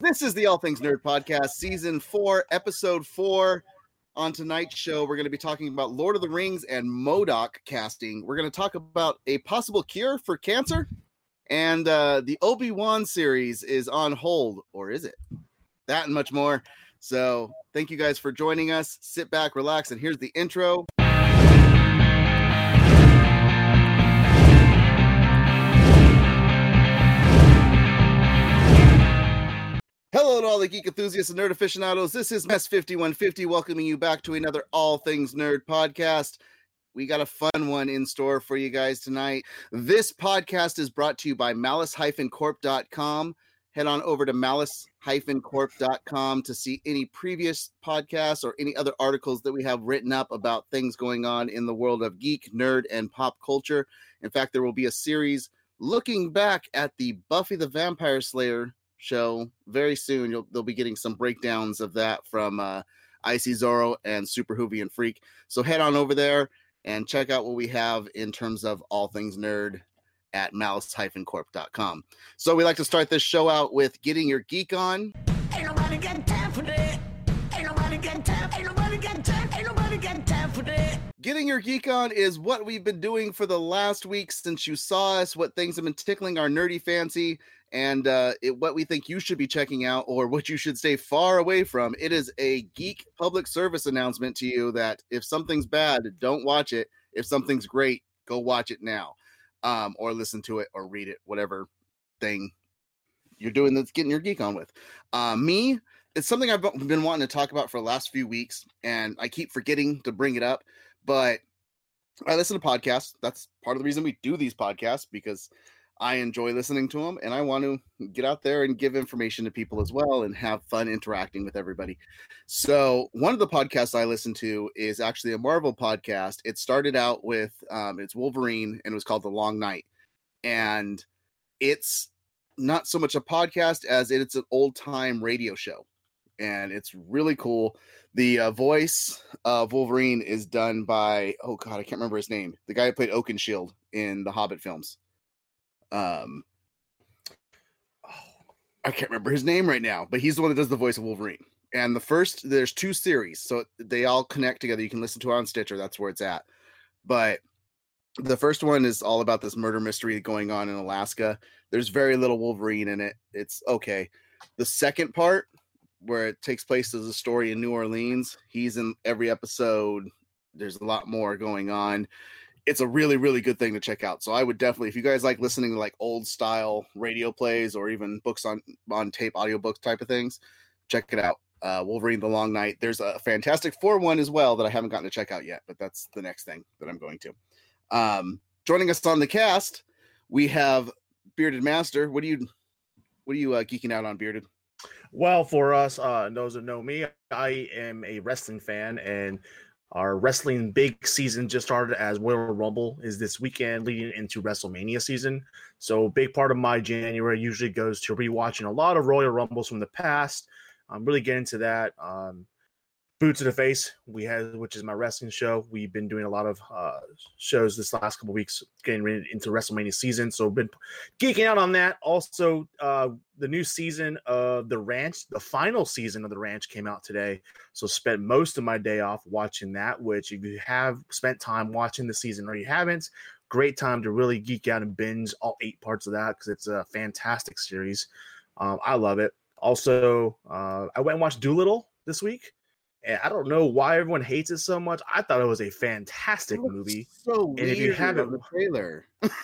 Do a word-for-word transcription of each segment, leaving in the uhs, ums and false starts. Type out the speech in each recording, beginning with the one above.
This is the All Things Nerd Podcast, Season four, Episode four. On tonight's show, we're going to be talking about Lord of the Rings and MODOK casting. We're going to talk about a possible cure for cancer. And uh, the Obi-Wan series is on hold, or is it? That and much more. So thank you guys for joining us. Sit back, relax, and here's the intro. Hello to all the geek enthusiasts and nerd aficionados. This is Mess fifty-one fifty welcoming you back to another All Things Nerd podcast. We got a fun one in store for you guys tonight. This podcast is brought to you by malice dash corp dot com. Head on over to malice dash corp dot com to see any previous podcasts or any other articles that we have written up about things going on in the world of geek, nerd, and pop culture. In fact, there will be a series looking back at the Buffy the Vampire Slayer show very soon. You'll they'll be getting some breakdowns of that from uh Icy Zorro and Super Hoovy and Freak. So head on over there and check out what we have in terms of all things nerd at malice dash corp dot com. So we like to start this show out with getting your geek on. Ain't nobody got time for that. Ain't nobody got time. Ain't nobody got time. Ain't nobody got time for that. Getting your geek on is what we've been doing for the last week since you saw us, what things have been tickling our nerdy fancy, and uh, it, what we think you should be checking out or what you should stay far away from. It is a geek public service announcement to you that if something's bad, don't watch it. If something's great, go watch it now, um, or listen to it or read it, whatever thing you're doing that's getting your geek on with. Uh, me, it's something I've been wanting to talk about for the last few weeks, and I keep forgetting to bring it up, but I listen to podcasts. That's part of the reason we do these podcasts, because I enjoy listening to them, and I want to get out there and give information to people as well and have fun interacting with everybody. So one of the podcasts I listen to is actually a Marvel podcast. It started out with, um, it's Wolverine, and it was called The Long Night. And it's not so much a podcast as it's an old-time radio show. And it's really cool. The uh, voice of Wolverine is done by, oh God, I can't remember his name. The guy who played Oakenshield in the Hobbit films. Um, oh, I can't remember his name right now, but he's the one that does the voice of Wolverine. And the first, there's two series, so they all connect together. You can listen to it on Stitcher. That's where it's at. But the first one is all about this murder mystery going on in Alaska. There's very little Wolverine in it. It's okay. The second part, where it takes place as a story in New Orleans, he's in every episode. There's a lot more going on. It's a really, really good thing to check out. So I would definitely, if you guys like listening to like old style radio plays or even books on, on tape, audiobooks type of things, check it out. Uh, Wolverine, The Long Night. There's a Fantastic Four one as well that I haven't gotten to check out yet, but that's the next thing that I'm going to. Um, joining us on the cast, we have Bearded Master. What are you, what are you uh, geeking out on, Bearded? Well, for us, uh, those that know me, I am a wrestling fan, and our wrestling big season just started as Royal Rumble is this weekend leading into WrestleMania season. So a big part of my January usually goes to rewatching a lot of Royal Rumbles from the past. I'm really getting into that. Um, Boots to the Face, we had, which is my wrestling show. We've been doing a lot of uh, shows this last couple of weeks, getting ready into WrestleMania season. So been geeking out on that. Also, uh, the new season of The Ranch, the final season of The Ranch came out today. So spent most of my day off watching that, which if you have spent time watching the season or you haven't, great time to really geek out and binge all eight parts of that because it's a fantastic series. Um, I love it. Also, uh, I went and watched Doolittle this week. And I don't know why everyone hates it so much. I thought it was a fantastic movie. So and weird if you haven't, on the trailer,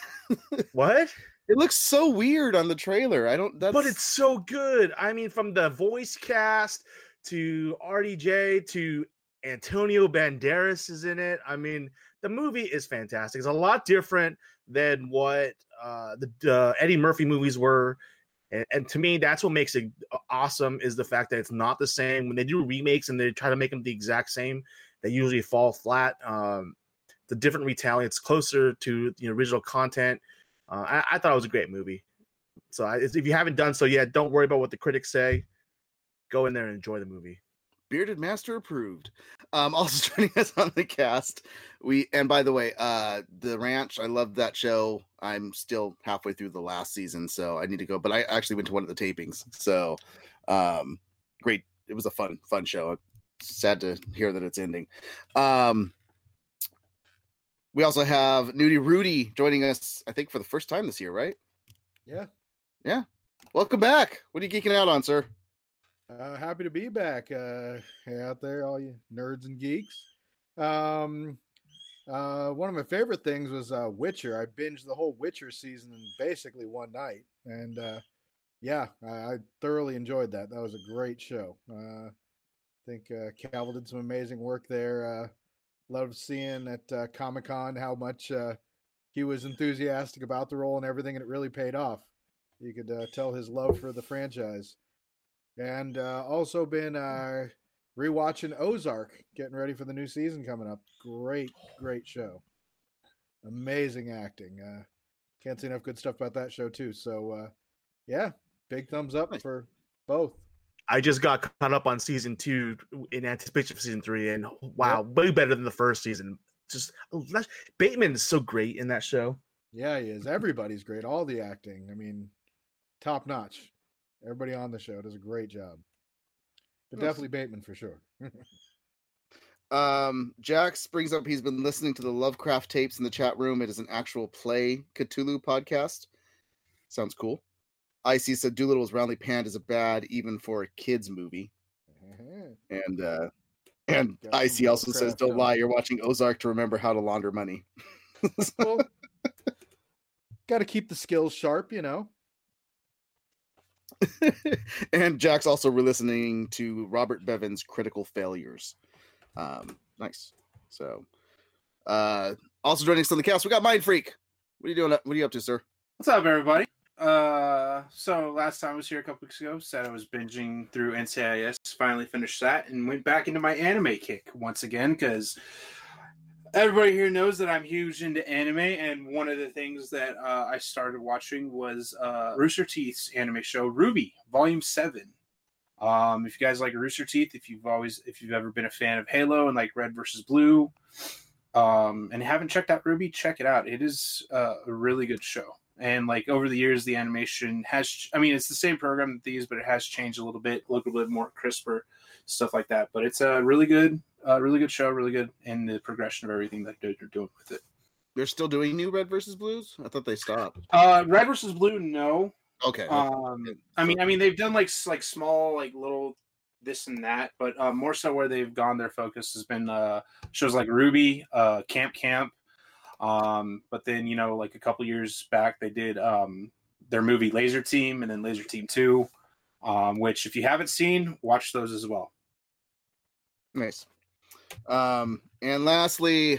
what? It looks so weird on the trailer. I don't. That's... But it's so good. I mean, from the voice cast to R D J to Antonio Banderas is in it. I mean, the movie is fantastic. It's a lot different than what uh, the uh, Eddie Murphy movies were. And, and to me, that's what makes it awesome is the fact that it's not the same. When they do remakes and they try to make them the exact same, they usually fall flat. Um, the different retelling, it's closer to the original content. Uh, I, I thought it was a great movie. So I, if you haven't done so yet, don't worry about what the critics say. Go in there and enjoy the movie. Bearded Master approved. Um, also joining us on the cast, we and by the way, uh, The Ranch. I love that show. I'm still halfway through the last season, so I need to go. But I actually went to one of the tapings, so Um, great. It was a fun, fun show. Sad to hear that it's ending. Um, we also have Nudie Rudy joining us, I think, for the first time this year, right? Yeah. Yeah. Welcome back. What are you geeking out on, sir? Uh, happy to be back. Uh, hey out there, all you nerds and geeks. Um, uh, one of my favorite things was uh, Witcher. I binged the whole Witcher season in basically one night, and uh, yeah, I, I thoroughly enjoyed that. That was a great show. Uh, I think uh, Cavill did some amazing work there. Uh, loved seeing at uh, Comic Con how much uh, he was enthusiastic about the role and everything, and it really paid off. You could uh, tell his love for the franchise. And uh, also been uh, rewatching Ozark, getting ready for the new season coming up. Great, great show. Amazing acting. Uh, can't say enough good stuff about that show too. So, uh, yeah, big thumbs up for both. I just got caught up on season two in anticipation for season three, and wow, yep. way better than the first season. Just Bateman is so great in that show. Yeah, he is. Everybody's great. All the acting. I mean, top notch. Everybody on the show does a great job. But yes. Definitely Bateman for sure. um, Jax brings up he's been listening to the Lovecraft tapes in the chat room. It is an actual play Cthulhu podcast. Sounds cool. Icy said Doolittle was roundly panned as a bad, even for a kid's movie. Uh-huh. And uh, and Got Icy also says, don't on. lie, you're watching Ozark to remember how to launder money. Well, got to keep the skills sharp, you know. And Jack's also re-listening to Robert Bevan's Critical Failures. Um, nice. So, uh, also joining us on the cast, we got Mind Freak. What are you doing? What are you up to, sir? What's up, everybody? Uh, so last time I was here a couple weeks ago, said I was binging through N C I S. Finally finished that and went back into my anime kick once again because everybody here knows that I'm huge into anime, and one of the things that uh, I started watching was uh, Rooster Teeth's anime show RWBY Volume Seven. Um, if you guys like Rooster Teeth, if you've always, if you've ever been a fan of Halo and like Red versus Blue, um, and haven't checked out RWBY, check it out. It is uh, a really good show. And like over the years, the animation has, I mean, it's the same program that these, but it has changed a little bit, a little bit more crisper, stuff like that. But it's a really good. Uh, really good show, really good, and the progression of everything that they're doing with it. They're still doing new Red versus Blues? I thought they stopped. Uh, Red versus Blue, no. Okay. Um, I mean, I mean, they've done like like small, like little this and that, but uh, more so where they've gone, their focus has been uh, shows like RWBY, uh, Camp Camp. Um, but then you know, like a couple years back, they did um, their movie Laser Team, and then Laser Team Two, um, which if you haven't seen, watch those as well. Nice. Um, and lastly,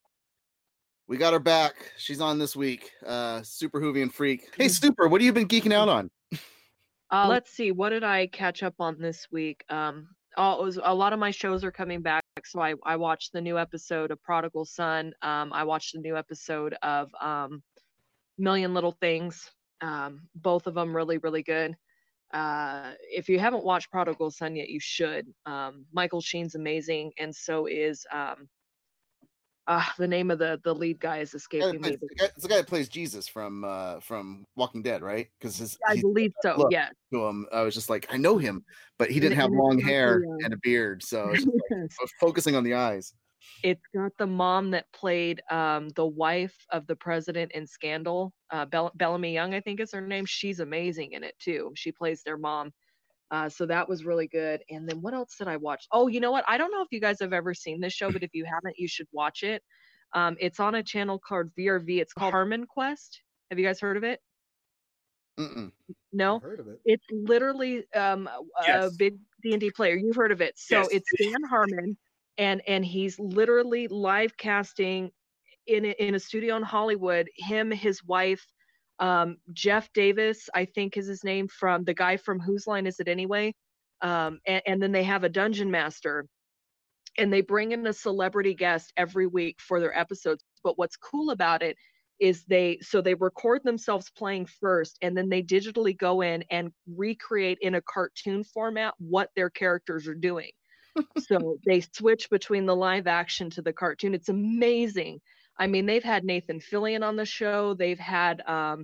we got her back. She's on this week. Uh, Super Hoovian Freak. Hey, Super, what have you been geeking out on? Uh, let's see. What did I catch up on this week? Um, all, it was, a lot of my shows are coming back. So I, I watched the new episode of Prodigal Son. Um, I watched the new episode of um, Million Little Things. Um, both of them really, really good. Uh, if you haven't watched Prodigal Son yet, you should. Um, Michael Sheen's amazing, and so is um, uh, the name of the the lead guy is escaping plays, me. It's the guy that plays Jesus from uh, from Walking Dead, right? Because his I believe so. Yeah. To him, I was just like, I know him, but he didn't and, have and long hair the, uh, and a beard, so I was, just like, I was focusing on the eyes. It's got the mom that played um, the wife of the president in Scandal, uh, Bell- Bellamy Young, I think is her name. She's amazing in it too. She plays their mom. Uh, so that was really good. And then what else did I watch? Oh, you know what? I don't know if you guys have ever seen this show, but if you haven't, you should watch it. Um, it's on a channel called V R V. It's called Harmon Quest. Have you guys heard of it? Mm-mm. No, I've heard of it. It's literally um, yes. a big D and D player. You've heard of it. So yes. It's Dan Harmon. And and he's literally live casting in a, in a studio in Hollywood. Him, his wife, um, Jeff Davis, I think is his name, from the guy from Whose Line Is It Anyway? Um, and, and then they have a dungeon master, and they bring in a celebrity guest every week for their episodes. But what's cool about it is they so they record themselves playing first, and then they digitally go in and recreate in a cartoon format what their characters are doing. So they switch between the live action to the cartoon. It's amazing. I mean, they've had Nathan Fillion on the show. They've had um,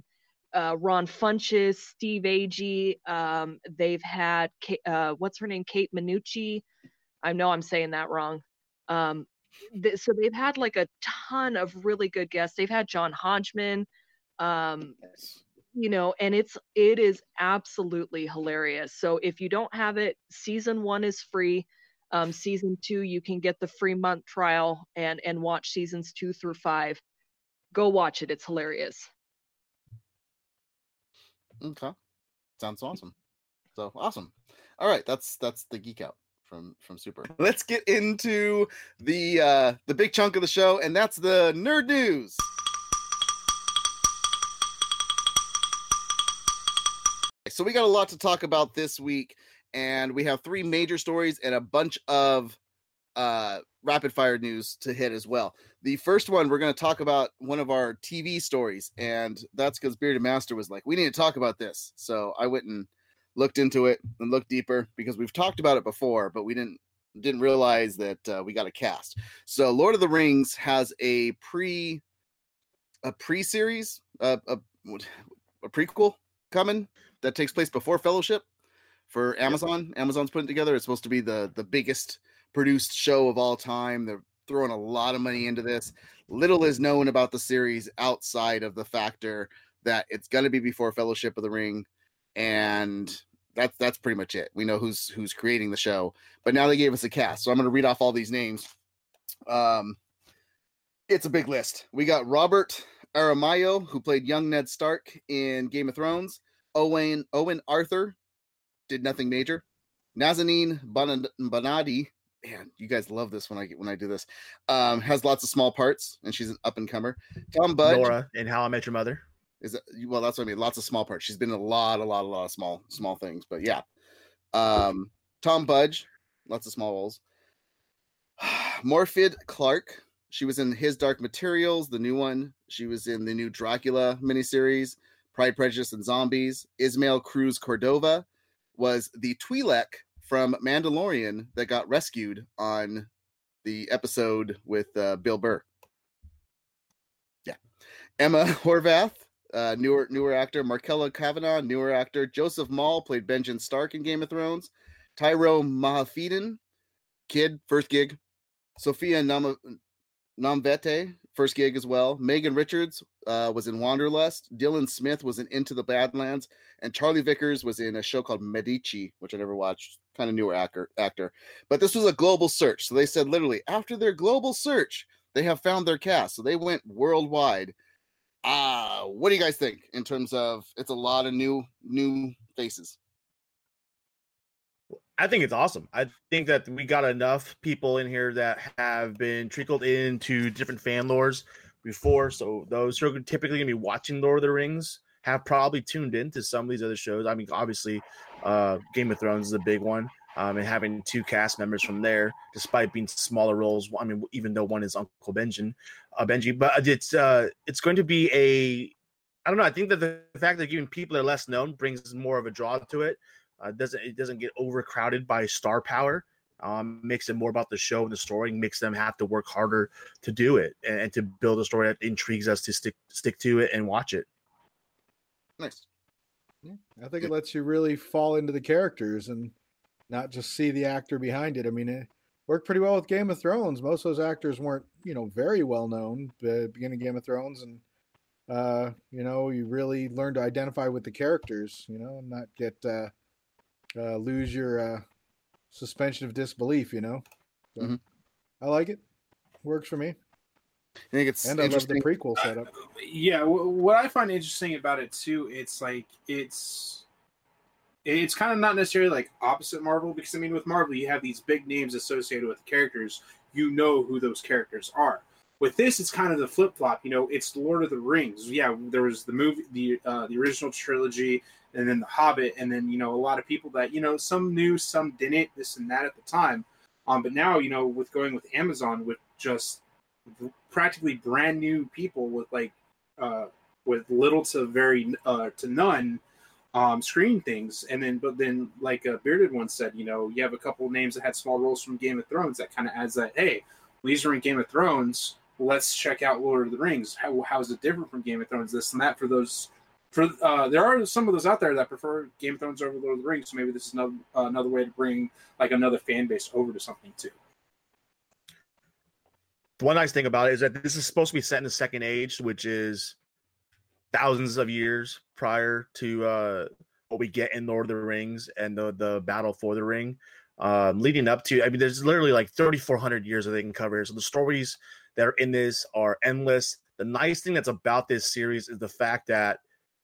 uh, Ron Funches, Steve Agee. Um, they've had uh, what's her name, Kate Minucci. I know I'm saying that wrong. Um, th- so they've had like a ton of really good guests. They've had John Hodgman. Um, Yes. you know, and it's it is absolutely hilarious. So if you don't have it, season one is free. Um, season two, you can get the free month trial and and watch seasons two through five. Go watch it; it's hilarious. Okay, sounds awesome. So awesome. All right, that's that's the geek out from from Super. Let's get into the uh, the big chunk of the show, and that's the nerd news. So we got a lot to talk about this week, and we have three major stories and a bunch of uh, rapid fire news to hit as well. The first one, we're going to talk about one of our T V stories, and that's because Bearded Master was like, we need to talk about this. So I went and looked into it and looked deeper because we've talked about it before, but we didn't didn't realize that uh, we got a cast. So Lord of the Rings has a pre a pre-series, uh, a, a prequel coming that takes place before Fellowship for Amazon. Yep. Amazon's putting it together. It's supposed to be the the biggest produced show of all time. They're throwing a lot of money into this. Little is known about the series outside of the factor that it's going to be before Fellowship of the Ring, and that's that's pretty much it. We know who's who's creating the show, but now they gave us a cast, so I'm going to read off all these names. Um, it's a big list. We got Robert Aramayo, who played young Ned Stark in Game of Thrones. Owen Owen Arthur did nothing major. Nazanin Bonadi, man, you guys love this when I when I do this. Um, has lots of small parts, and she's an up and comer. Tom Budge, Nora in How I Met Your Mother. Is it, well, that's what I mean. Lots of small parts. She's been in a lot, a lot, a lot of small, small things. But yeah, um, Tom Budge, lots of small roles. Morfydd Clark, she was in His Dark Materials, the new one. She was in the new Dracula miniseries, Pride, Prejudice, and Zombies. Ismael Cruz Cordova was the Twi'lek from Mandalorian that got rescued on the episode with uh, Bill Burr. Yeah, Emma Horvath. Uh, newer newer actor. Markella Kavanaugh, newer actor. Joseph Mall played Benjen Stark in Game of Thrones. Tyro Mahafidin, kid, first gig. Sophia Nam- Namvete, first gig as well. Megan Richards uh, was in Wanderlust. Dylan Smith was in Into the Badlands. And Charlie Vickers was in a show called Medici, which I never watched. Kind of newer actor, actor. But this was a global search. So they said literally, after their global search, they have found their cast. So they went worldwide. Uh, what do you guys think in terms of it's a lot of new new faces? I think it's awesome. I think that we got enough people in here that have been trickled into different fan lores before. So those who are typically going to be watching Lord of the Rings have probably tuned into some of these other shows. I mean, obviously, uh, Game of Thrones is a big one. Um, and having two cast members from there, despite being smaller roles. I mean, even though one is Uncle Benjen, uh, Benji, but it's uh, it's going to be a. I don't know. I think that the fact that giving people that are less known brings more of a draw to it. Uh, doesn't it doesn't get overcrowded by star power. Um, makes it more about the show and the story. Makes them have to work harder to do it and, and to build a story that intrigues us to stick stick to it and watch it. Nice. Yeah, I think it lets you really fall into the characters and not just see the actor behind it. I mean, it worked pretty well with Game of Thrones. Most of those actors weren't, you know, very well known at the beginning of Game of Thrones. And, uh, you know, you really learn to identify with the characters, you know, and not get, uh, uh, lose your uh, suspension of disbelief, you know. So, mm-hmm. I like it. Works for me. I think it's and I love the prequel setup. Uh, yeah, w- what I find interesting about it, too, it's like, it's... It's kind of not necessarily like opposite Marvel, because I mean, with Marvel, you have these big names associated with the characters. You know who those characters are. With this, it's kind of the flip flop. You know, it's Lord of the Rings. Yeah, there was the movie, the uh, the original trilogy, and then The Hobbit, and then you know a lot of people that you know some knew, some didn't, this and that at the time. Um, but now you know with going with Amazon, with just practically brand new people with like uh, with little to very uh, to none. Um, screen things, and then but then like uh, Bearded once said, you know, you have a couple of names that had small roles from Game of Thrones that kind of adds that. Hey, these are in Game of Thrones. Let's check out Lord of the Rings. How how is it different from Game of Thrones? This and that for those for uh, there are some of those out there that prefer Game of Thrones over Lord of the Rings. So maybe this is another uh, another way to bring like another fan base over to something too. The one nice thing about it is that this is supposed to be set in the Second Age, which is thousands of years prior to uh, what we get in Lord of the Rings and the the battle for the ring. Um, leading up to, I mean, there's literally like thirty-four hundred years that they can cover. So the stories that are in this are endless. The nice thing that's about this series is the fact that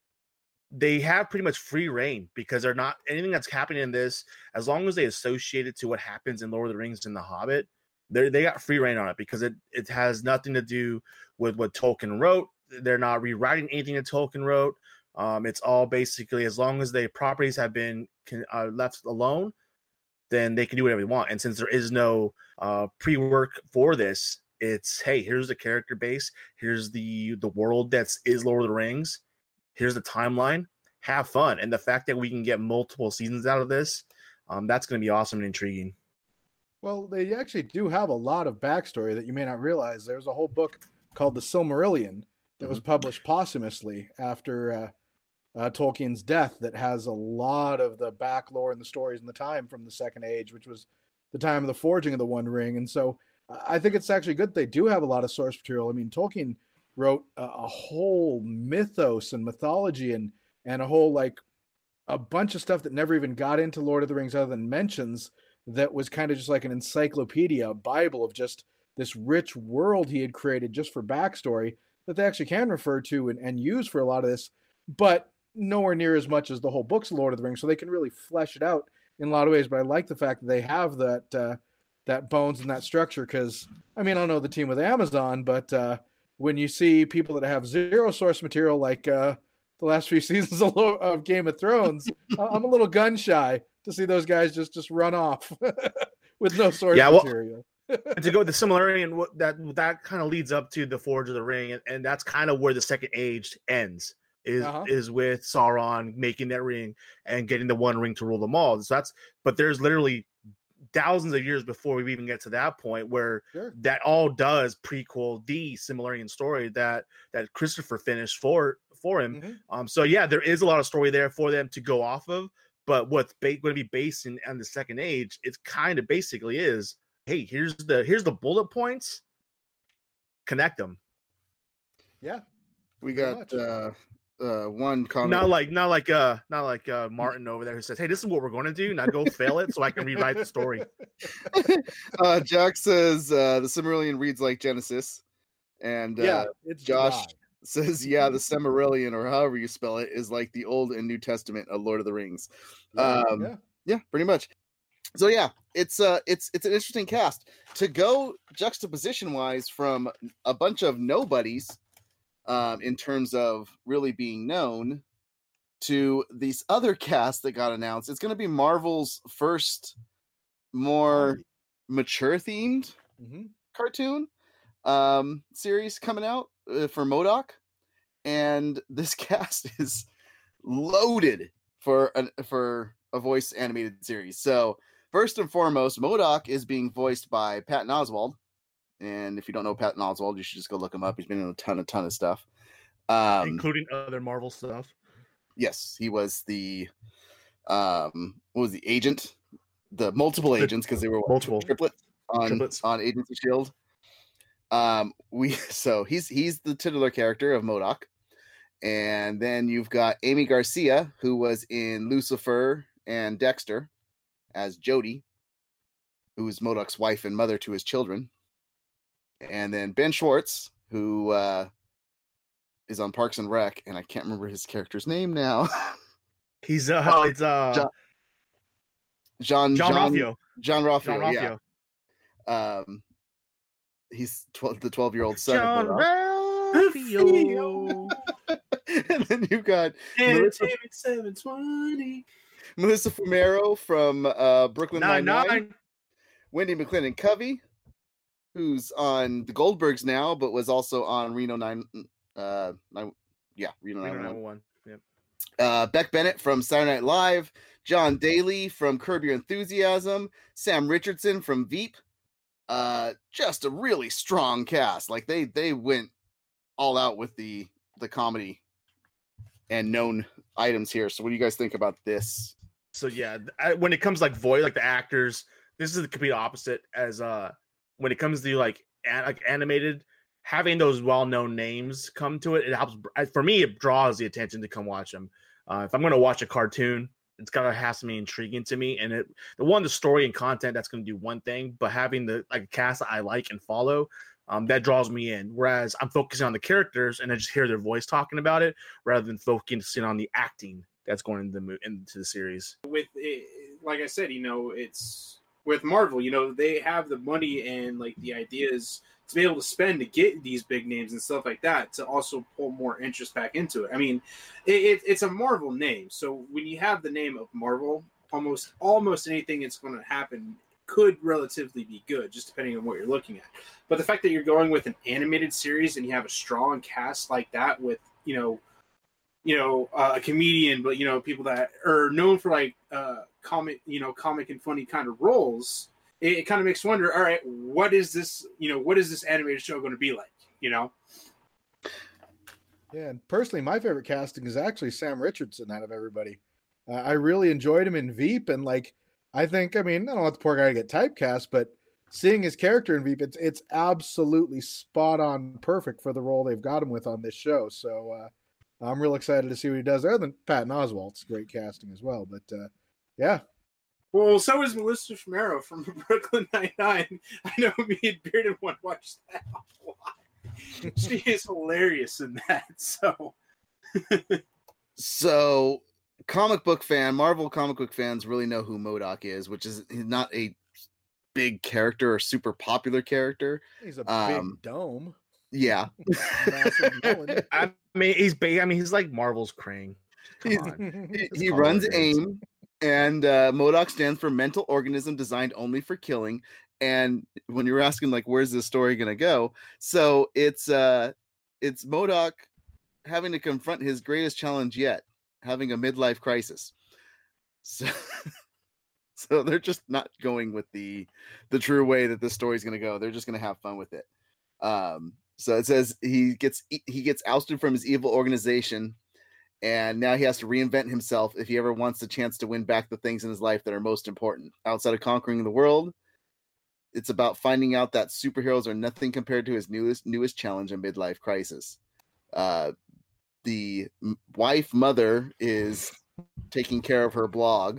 they have pretty much free reign because they're not anything that's happening in this, as long as they associate it to what happens in Lord of the Rings and The Hobbit, they they got free reign on it because it, it has nothing to do with what Tolkien wrote. They're not rewriting anything that Tolkien wrote. Um, it's all basically, as long as the properties have been uh, left alone, then they can do whatever they want. And since there is no uh, pre-work for this, it's, hey, here's the character base, here's the the world that's is Lord of the Rings, here's the timeline, have fun. And the fact that we can get multiple seasons out of this, um, that's going to be awesome and intriguing. Well, they actually do have a lot of backstory that you may not realize. There's a whole book called The Silmarillion that was published posthumously after uh, uh, Tolkien's death that has a lot of the back lore and the stories and the time from the Second Age, which was the time of the forging of the One Ring. And so I think it's actually good they do have a lot of source material. I mean, Tolkien wrote a, a whole mythos and mythology and and a whole, like, a bunch of stuff that never even got into Lord of the Rings other than mentions, that was kind of just like an encyclopedia, a Bible of just this rich world he had created just for backstory that they actually can refer to and, and use for a lot of this, but nowhere near as much as the whole book's Lord of the Rings. So they can really flesh it out in a lot of ways. But I like the fact that they have that uh, that bones and that structure, because, I mean, I don't know the team with Amazon, but uh, when you see people that have zero source material, like uh, the last few seasons of, of Game of Thrones, I'm a little gun shy to see those guys just, just run off with no source yeah, well, material. And to go with the similarity, and what that that kind of leads up to the Forge of the Ring, and, and that's kind of where the Second Age ends. Is uh-huh. is with Sauron making that ring and getting the One Ring to rule them all. So that's, but there's literally thousands of years before we even get to that point where sure. that all does prequel the Silmarillion story that that Christopher finished for for him. Mm-hmm. Um, so yeah, there is a lot of story there for them to go off of. But what's ba- going to be based in on the Second Age, it's kind of basically is, hey, here's the here's the bullet points, connect them. Yeah, we got uh, uh, one comment. Not like not like uh not like uh, Martin over there who says, hey, this is what we're going to do. Now go fail it so I can rewrite the story. uh, Jack says uh, the Silmarillion reads like Genesis, and yeah, uh, it's Josh. dry. Says, yeah, the Silmarillion, or however you spell it, is like the Old and New Testament of Lord of the Rings. Yeah, um, yeah. yeah, pretty much. So yeah, it's uh, it's it's an interesting cast to go juxtaposition wise from a bunch of nobodies, um, in terms of really being known, to these other casts that got announced. It's going to be Marvel's first more mature themed mm-hmm. cartoon um, series coming out. Uh, for M O D O K, and this cast is loaded for an for a voice animated series. So first and foremost, M O D O K is being voiced by Patton Oswalt, and if you don't know Patton Oswalt, you should just go look him up. He's been in a ton, a ton of stuff, um, including other Marvel stuff. Yes, he was the um, what was the agent, the multiple agents because they were multiple triplets on triplets. on Agents of S H I E L D. Um, we so he's he's the titular character of M O D O K, and then you've got Amy Garcia, who was in Lucifer and Dexter as Jody, who is M O D O K's wife and mother to his children, and then Ben Schwartz, who uh, is on Parks and Rec, and I can't remember his character's name now. He's uh, it's uh, John John John Ralphio. John Ralphio. John Ralphio. Yeah. Um. He's twelve, the twelve-year-old son John of Ralphio. And then you've got Melissa, Melissa Fumero from uh, Brooklyn Nine-Nine. Nine. Wendy McClendon Covey, who's on the Goldbergs now, but was also on Reno Nine. Uh, nine yeah, Reno Nine One. Yep. Uh, Beck Bennett from Saturday Night Live. John Daly from Curb Your Enthusiasm. Sam Richardson from Veep. Uh, just a really strong cast. Like they they went all out with the the comedy and known items here. So what do you guys think about this? So yeah, I, when it comes like voice, like the actors, this is the complete opposite. As uh, when it comes to like an, like animated, having those well-known names come to it, it helps. For me, it draws the attention to come watch them. Uh, if I'm going to watch a cartoon, it's gotta have to be intriguing to me. And it, the one, the story and content, that's going to do one thing. But having the like a cast that I like and follow, um, that draws me in. Whereas I'm focusing on the characters and I just hear their voice talking about it, rather than focusing on the acting that's going into the into the series. With it, like I said, you know, it's with Marvel. You know, they have the money and like the ideas to be able to spend to get these big names and stuff like that to also pull more interest back into it. I mean, it, it, it's a Marvel name, so when you have the name of Marvel, almost almost anything that's going to happen could relatively be good, just depending on what you're looking at. But the fact that you're going with an animated series and you have a strong cast like that with, you know, you know, uh, a comedian, but you know, people that are known for like uh, comic, you know, comic and funny kind of roles. It, it kind of makes you wonder, all right, what is this, you know, what is this animated show going to be like, you know? Yeah, and personally, my favorite casting is actually Sam Richardson out of everybody. Uh, I really enjoyed him in Veep, and like, I think, I mean, I don't want the poor guy to get typecast, but seeing his character in Veep, it's it's absolutely spot on, perfect for the role they've got him with on this show. So uh, I'm real excited to see what he does. Other than Patton Oswalt's great casting as well, but uh, yeah. Well, so is Melissa Fumero from Brooklyn Nine-Nine. I know me and Bearded one watched that a lot. She is hilarious in that. So, so comic book fan, Marvel comic book fans really know who MODOK is, which is not a big character or super popular character. He's a um, big dome. Yeah. Massive melon. I mean, he's big. I mean, he's like Marvel's Krang. Come He's- on. He, Let's he call it runs what it is. AIM, and uh, MODOK stands for Mental Organism Designed Only for Killing. And when you're asking, like, where's this story going to go? So it's uh, it's MODOK having to confront his greatest challenge yet, having a midlife crisis. So, so they're just not going with the the true way that this story is going to go. They're just going to have fun with it. Um, so it says he gets he gets ousted from his evil organization, and now he has to reinvent himself if he ever wants the chance to win back the things in his life that are most important. Outside of conquering the world, it's about finding out that superheroes are nothing compared to his newest newest challenge and midlife crisis. Uh, the m- wife mother is taking care of her blog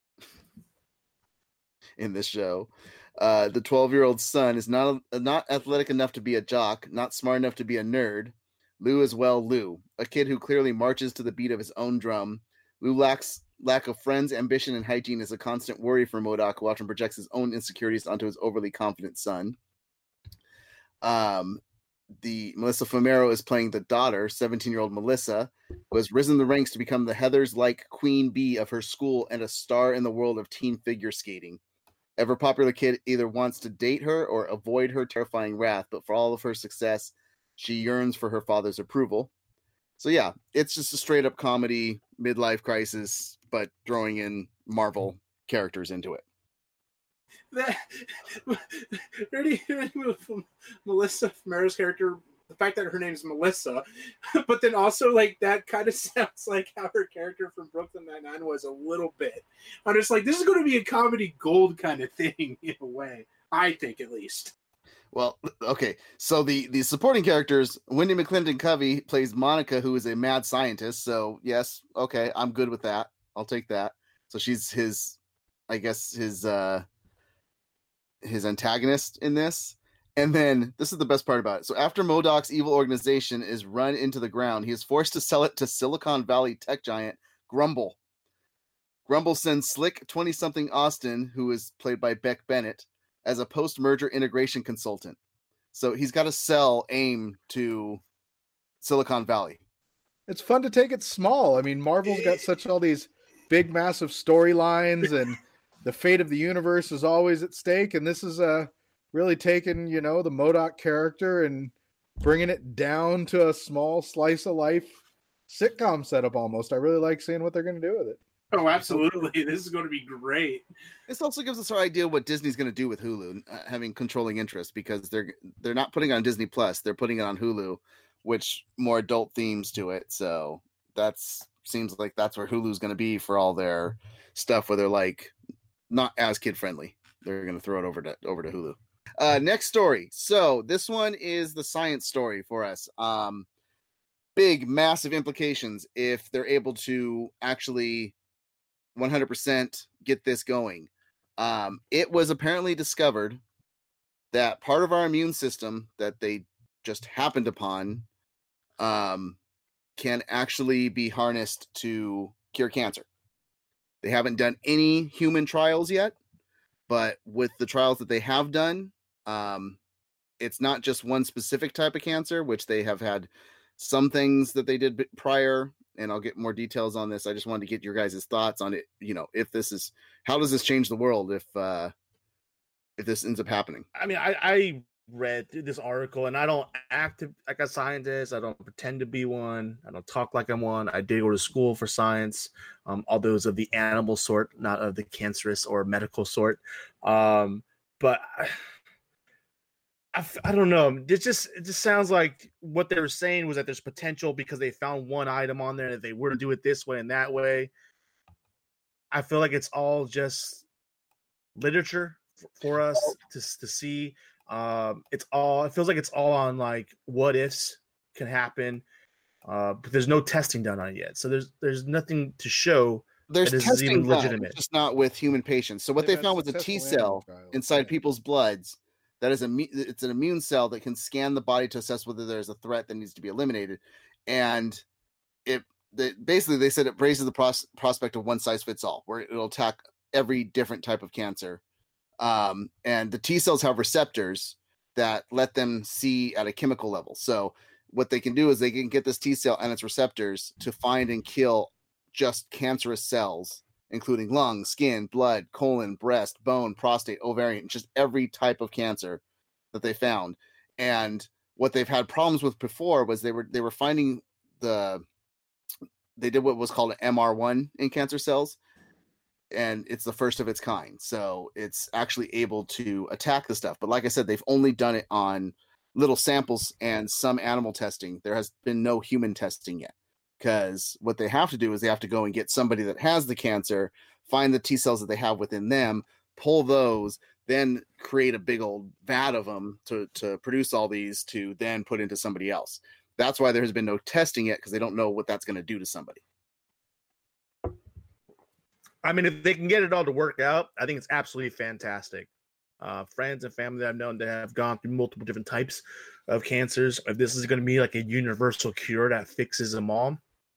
in this show. Uh, the twelve-year-old son is not not athletic enough to be a jock, not smart enough to be a nerd. Lou is well Lou, a kid who clearly marches to the beat of his own drum. Lou lacks lack of friends, ambition, and hygiene is a constant worry for MODOK, who often projects his own insecurities onto his overly confident son. Um, the Melissa Fumero is playing the daughter, seventeen-year-old Melissa, who has risen the ranks to become the Heathers-like queen bee of her school and a star in the world of teen figure skating. Ever popular kid either wants to date her or avoid her terrifying wrath, but for all of her success, she yearns for her father's approval. So yeah, it's just a straight up comedy, midlife crisis, but throwing in Marvel characters into it. that already Melissa Fumero's character, the fact that her name is Melissa, but then also like that kind of sounds like how her character from Brooklyn Nine-Nine was a little bit. I'm just like, this is going to be a comedy gold kind of thing in a way, I think, at least. Well, okay, so the, the supporting characters, Wendy McClendon Covey plays Monica, who is a mad scientist. So yes, okay, I'm good with that. I'll take that. So she's his, I guess his uh, his antagonist in this. And then this is the best part about it. So after MODOK's evil organization is run into the ground, he is forced to sell it to Silicon Valley tech giant Grumble. Grumble sends slick twenty-something Austin, who is played by Beck Bennett, as a post-merger integration consultant. So he's got to sell AIM to Silicon Valley. It's fun to take it small. I mean, Marvel's got such all these big, massive storylines, and the fate of the universe is always at stake. And this is uh, really taking, you know, the MODOK character and bringing it down to a small slice of life sitcom setup almost. I really like seeing what they're going to do with it. Oh, absolutely. This is going to be great. This also gives us our idea what Disney's going to do with Hulu, uh, having controlling interest, because they're they're not putting it on Disney Plus, they're putting it on Hulu, which more adult themes to it. So that's seems like that's where Hulu's going to be for all their stuff, where they're like not as kid friendly. They're going to throw it over to over to Hulu. Uh, next story. So this one is the science story for us. Um, big, massive implications if they're able to actually one hundred percent get this going. Um, it was apparently discovered that part of our immune system that they just happened upon um, can actually be harnessed to cure cancer. They haven't done any human trials yet, but with the trials that they have done, um, it's not just one specific type of cancer, which they have had some things that they did prior, and I'll get more details on this. I just wanted to get your guys' thoughts on it. You know, if this is, how does this change the world if uh, if this ends up happening? I mean, I, I read this article, and I don't act like a scientist. I don't pretend to be one. I don't talk like I'm one. I did go to school for science, um, all those of the animal sort, not of the cancerous or medical sort. Um, but I, I, I don't know. It just it just sounds like what they were saying was that there's potential because they found one item on there that they were to do it this way and that way. I feel like it's all just literature for, for us to to see. Um, it's all. It feels like it's all on like what ifs can happen, uh, but there's no testing done on it yet. So there's there's nothing to show. There's that this is testing even done, legitimate. just not with human patients. So what Yeah, they found was that's a T successful animal cell trials, inside yeah. people's bloods. That is a it's an immune cell that can scan the body to assess whether there's a threat that needs to be eliminated, and it they, basically they said it raises the pros, prospect of one size fits all, where it'll attack every different type of cancer. Um, and the T cells have receptors that let them see at a chemical level. So what they can do is they can get this T cell and its receptors to find and kill just cancerous cells, including lung, skin, blood, colon, breast, bone, prostate, ovarian, just every type of cancer that they found. And what they've had problems with before was they were they were finding the they did what was called an M R one in cancer cells, and it's the first of its kind. So it's actually able to attack the stuff. But like I said, they've only done it on little samples and some animal testing. There has been no human testing yet, because what they have to do is they have to go and get somebody that has the cancer, find the T cells that they have within them, pull those, then create a big old vat of them to, to produce all these to then put into somebody else. That's why there has been no testing yet, because they don't know what that's going to do to somebody. I mean, if they can get it all to work out, I think it's absolutely fantastic. Uh, friends and family that I've known that have gone through multiple different types of cancers, if this is going to be like a universal cure that fixes them all,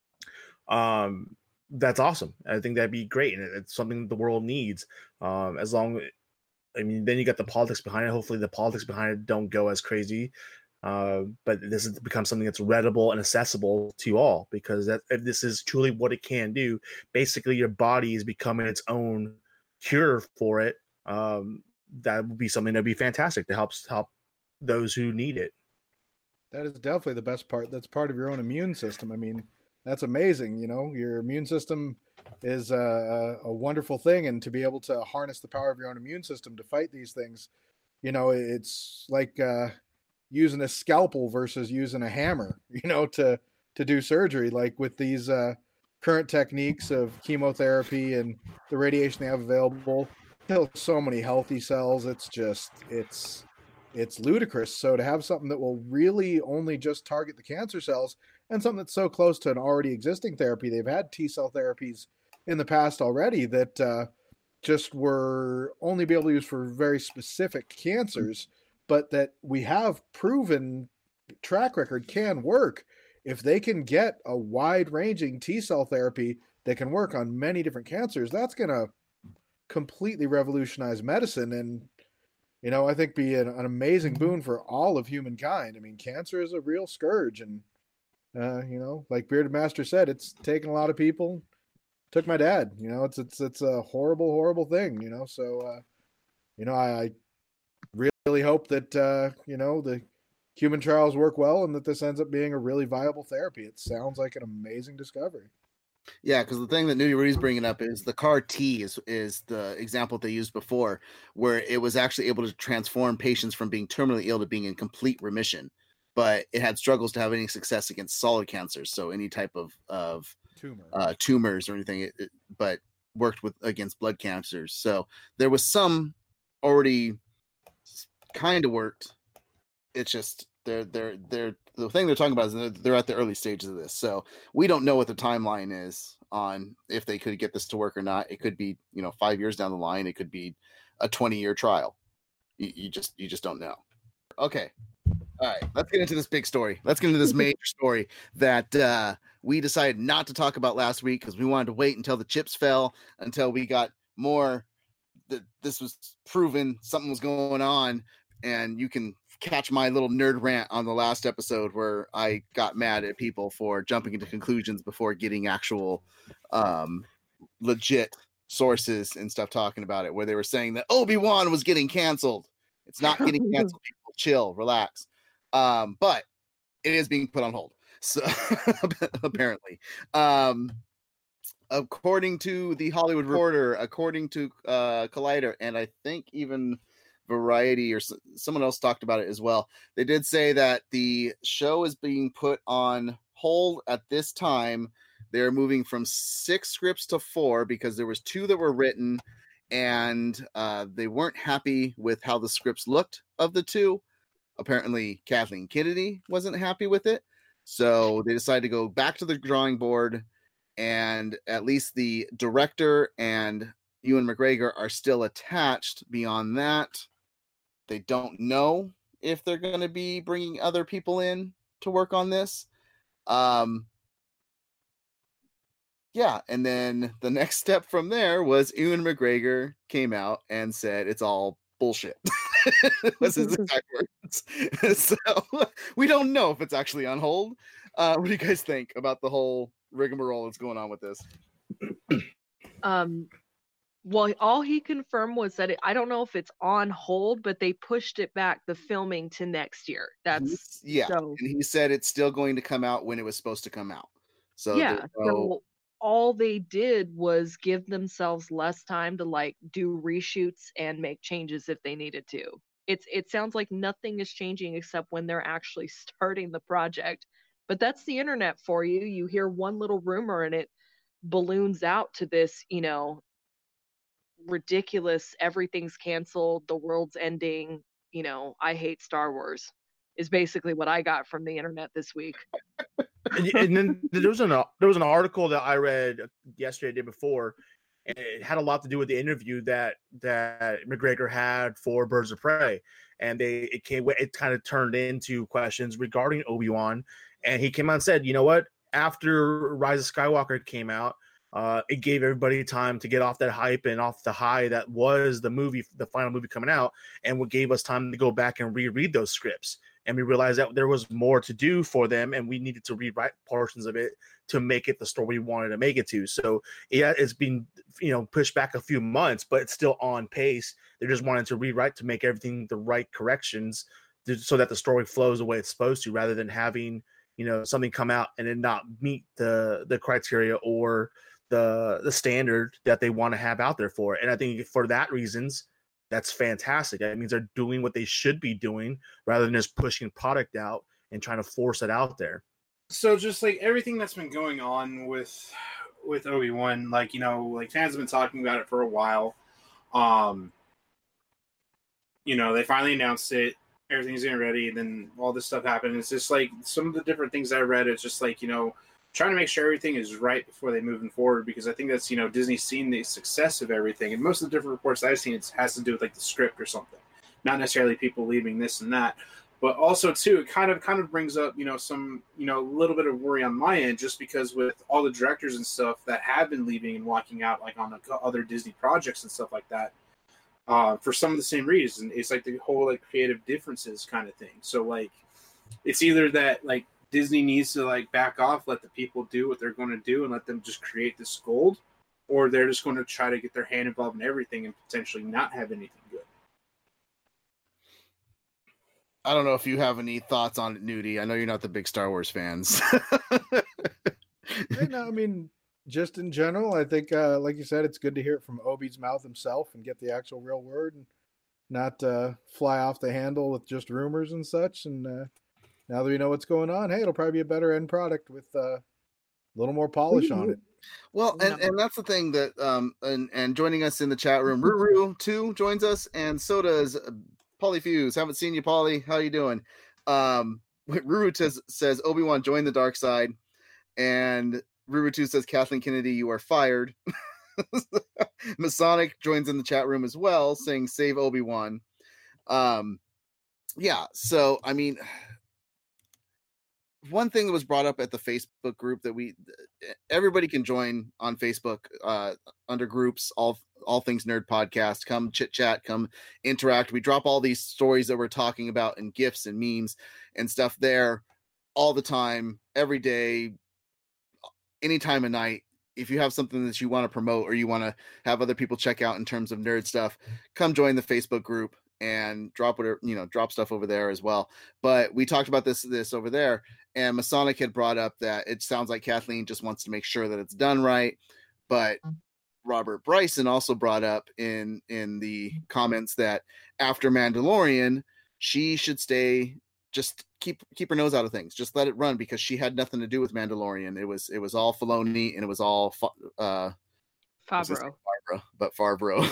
um, that's awesome. I think that'd be great, and it's something the world needs. Um, as long, I mean, then you got the politics behind it. Hopefully, the politics behind it don't go as crazy. Uh, but this has become something that's readable and accessible to all, because that if this is truly what it can do, basically your body is becoming its own cure for it. Um, that would be something that'd be fantastic to help help those who need it. That is definitely the best part. That's part of your own immune system. I mean, that's amazing. You know, your immune system is a, a wonderful thing, and to be able to harness the power of your own immune system to fight these things, you know, it's like uh, using a scalpel versus using a hammer, you know, to to do surgery. Like with these uh, current techniques of chemotherapy and the radiation they have available, kill so many healthy cells. It's just it's it's ludicrous. So to have something that will really only just target the cancer cells, and something that's so close to an already existing therapy, they've had T cell therapies in the past already that uh, just were only be able to use for very specific cancers, but that we have proven track record can work. If they can get a wide ranging T cell therapy that can work on many different cancers, that's going to completely revolutionize medicine, and you know, I think be an, an amazing boon for all of humankind. I mean, cancer is a real scourge, and uh, you know, like Bearded Master said, it's taken a lot of people. Took my dad. You know, it's it's it's a horrible, horrible thing. You know, so uh, you know, I, I really hope that uh, you know the human trials work well, and that this ends up being a really viable therapy. It sounds like an amazing discovery. Yeah, because the thing that Nudie Rudy's bringing up is the C A R T is is the example they used before, where it was actually able to transform patients from being terminally ill to being in complete remission. but it had struggles to have any success against solid cancers. So any type of of Tumor. uh, tumors or anything, it, it, but worked with against blood cancers. So there was some already kind of worked. It's just they're they're they're the thing they're talking about is they're, they're at the early stages of this. So we don't know what the timeline is on if they could get this to work or not. It could be, you know, five years down the line. It could be a twenty year trial. You, you just you just don't know. Okay. All right, let's get into this big story. Let's get into this major story that uh, we decided not to talk about last week because we wanted to wait until the chips fell, until we got more that this was proven something was going on. And you can catch my little nerd rant on the last episode where I got mad at people for jumping into conclusions before getting actual um, legit sources and stuff talking about it, where they were saying that Obi-Wan was getting canceled. It's not getting canceled. People, chill, relax. Um, but it is being put on hold. So apparently, um, according to the Hollywood Reporter, according to uh, Collider, and I think even Variety or s- someone else talked about it as well. They did say that the show is being put on hold at this time. They're moving from six scripts to four because there was two that were written, and uh, they weren't happy with how the scripts looked of the two. Apparently, Kathleen Kennedy wasn't happy with it. So they decided to go back to the drawing board, and at least the director and Ewan McGregor are still attached. Beyond that, they don't know if they're going to be bringing other people in to work on this. Um, yeah, and then the next step from there was Ewan McGregor came out and said it's all bullshit. Was his exact words. So we don't know if it's actually on hold. Uh, what do you guys think about the whole rigmarole that's going on with this? Um, well, all he confirmed was that it, I don't know if it's on hold, but they pushed it back, the filming, to next year. That's He's, yeah, so, and he said it's still going to come out when it was supposed to come out. So yeah. there's no- So all they did was give themselves less time to like do reshoots and make changes if they needed to. It's it sounds like nothing is changing except when they're actually starting the project. But that's the internet for you. You hear one little rumor and it balloons out to this, you know, ridiculous, everything's canceled, the world's ending, you know, I hate Star Wars is basically what I got from the internet this week. and, and then there was an there was an article that I read yesterday, the day before, and it had a lot to do with the interview that that McGregor had for Birds of Prey, and they it came it kind of turned into questions regarding Obi-Wan, and he came out and said, you know what, after Rise of Skywalker came out, uh, it gave everybody time to get off that hype and off the high that was the movie, the final movie coming out, and what gave us time to go back and reread those scripts. And we realized that there was more to do for them, and we needed to rewrite portions of it to make it the story we wanted to make it to. So yeah, it's been, you know, pushed back a few months, but it's still on pace. They're just wanting to rewrite to make everything the right corrections to, so that the story flows the way it's supposed to, rather than having, you know, something come out and it not meet the the criteria or the the standard that they want to have out there for it. And I think for that reasons, that's fantastic. That means they're doing what they should be doing rather than just pushing product out and trying to force it out there. So just like everything that's been going on with with Obi-Wan, like, you know, like fans have been talking about it for a while. Um, you know, they finally announced it. Everything's getting ready. And then all this stuff happened. It's just like some of the different things I read. It's just like, you know, trying to make sure everything is right before they move forward, because I think that's, you know, Disney's seen the success of everything, and most of the different reports I've seen, it has to do with like the script or something, not necessarily people leaving this and that, but also too, it kind of kind of brings up, you know, some, you know, a little bit of worry on my end, just because with all the directors and stuff that have been leaving and walking out, like on the other Disney projects and stuff like that, uh, for some of the same reasons. It's like the whole like creative differences kind of thing. So like, it's either that like Disney needs to like back off, let the people do what they're going to do and let them just create this gold, or they're just going to try to get their hand involved in everything and potentially not have anything good. I don't know if you have any thoughts on it, Nudie. I know you're not the big Star Wars fans. Hey, no, I mean, just in general, I think, uh, like you said, it's good to hear it from Obi's mouth himself and get the actual real word, and not uh, fly off the handle with just rumors and such. And uh, now that we know what's going on, hey, it'll probably be a better end product with uh, a little more polish on it. Well, and, and that's the thing that um and, and joining us in the chat room, Ruru too joins us, and so does Polyfuse. Haven't seen you, Polly. How you doing? Um, Ruru says says Obi-Wan joined the dark side, and Ruru two says Kathleen Kennedy, you are fired. Masonic joins in the chat room as well, saying save Obi-Wan. Um, yeah. So I mean, one thing that was brought up at the Facebook group that we everybody can join on Facebook uh, under groups, all all things nerd podcast. Come chit chat, come interact. We drop all these stories that we're talking about and gifs and memes and stuff there all the time, every day, any time of night. If you have something that you want to promote or you want to have other people check out in terms of nerd stuff, come join the Facebook group and drop whatever, you know, drop stuff over there as well. But we talked about this, this over there, and Masonic had brought up that it sounds like Kathleen just wants to make sure that it's done right. But Robert Bryson also brought up in, in the comments that after Mandalorian, she should stay, just keep, keep her nose out of things. Just let it run, because she had nothing to do with Mandalorian. It was, it was all Filoni, and it was all, uh, Favreau. Favreau, but Favreau.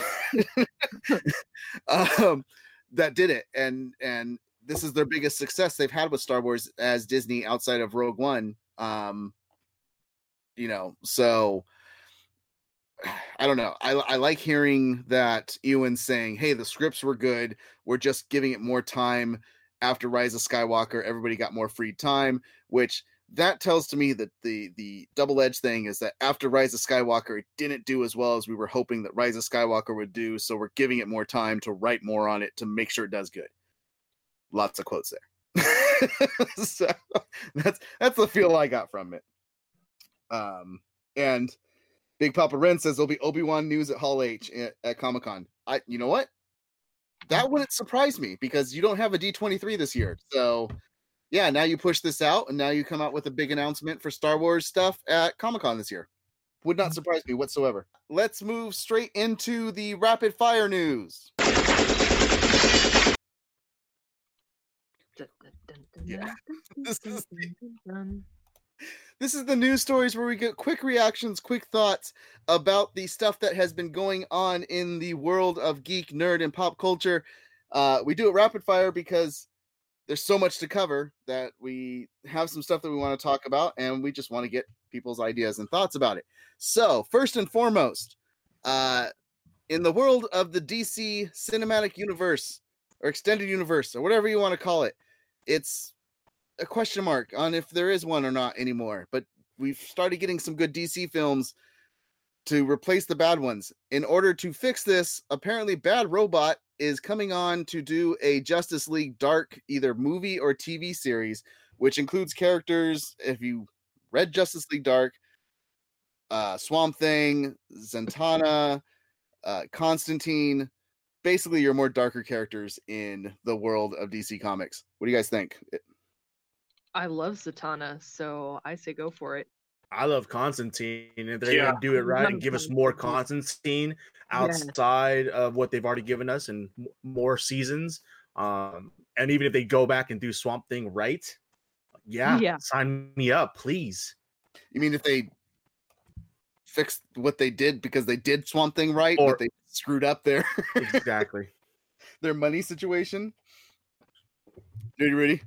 um, that did it, and and this is their biggest success they've had with Star Wars as Disney outside of Rogue One. Um, you know, so I don't know. I I like hearing that Ewan saying, "Hey, the scripts were good. We're just giving it more time after Rise of Skywalker. Everybody got more free time," which that tells to me that the the double-edged thing is that after Rise of Skywalker, it didn't do as well as we were hoping that Rise of Skywalker would do. So we're giving it more time to write more on it to make sure it does good. Lots of quotes there. So that's that's the feel I got from it. Um, and Big Papa Ren says there'll be Obi-Wan news at Hall H at, at Comic-Con. I, you know what? That wouldn't surprise me, because you don't have a D twenty-three this year. So yeah, now you push this out, and now you come out with a big announcement for Star Wars stuff at Comic-Con this year. Would not surprise me whatsoever. Let's move straight into the rapid fire news. Yeah. This is the, this is the news stories where we get quick reactions, quick thoughts about the stuff that has been going on in the world of geek, nerd, and pop culture. Uh, we do it rapid fire because there's so much to cover that we have some stuff that we want to talk about, and we just want to get people's ideas and thoughts about it. So first and foremost, uh, in the world of the D C cinematic universe or extended universe or whatever you want to call it, it's a question mark on if there is one or not anymore. But we've started getting some good D C films to replace the bad ones. In order to fix this, apparently Bad Robot is coming on to do a Justice League Dark either movie or T V series, which includes characters, if you read Justice League Dark, uh, Swamp Thing, Zatanna, uh, Constantine, basically your more darker characters in the world of D C Comics. What do you guys think? I love Zatanna, so I say go for it. I love Constantine, and if they're Yeah. gonna do it right and give us more Constantine outside yeah. of what they've already given us and m- more seasons. Um, and even if they go back and do Swamp Thing right, yeah, yeah, sign me up, please. You mean if they fixed what they did because they did Swamp Thing right, or but they screwed up their exactly their money situation? Are you ready?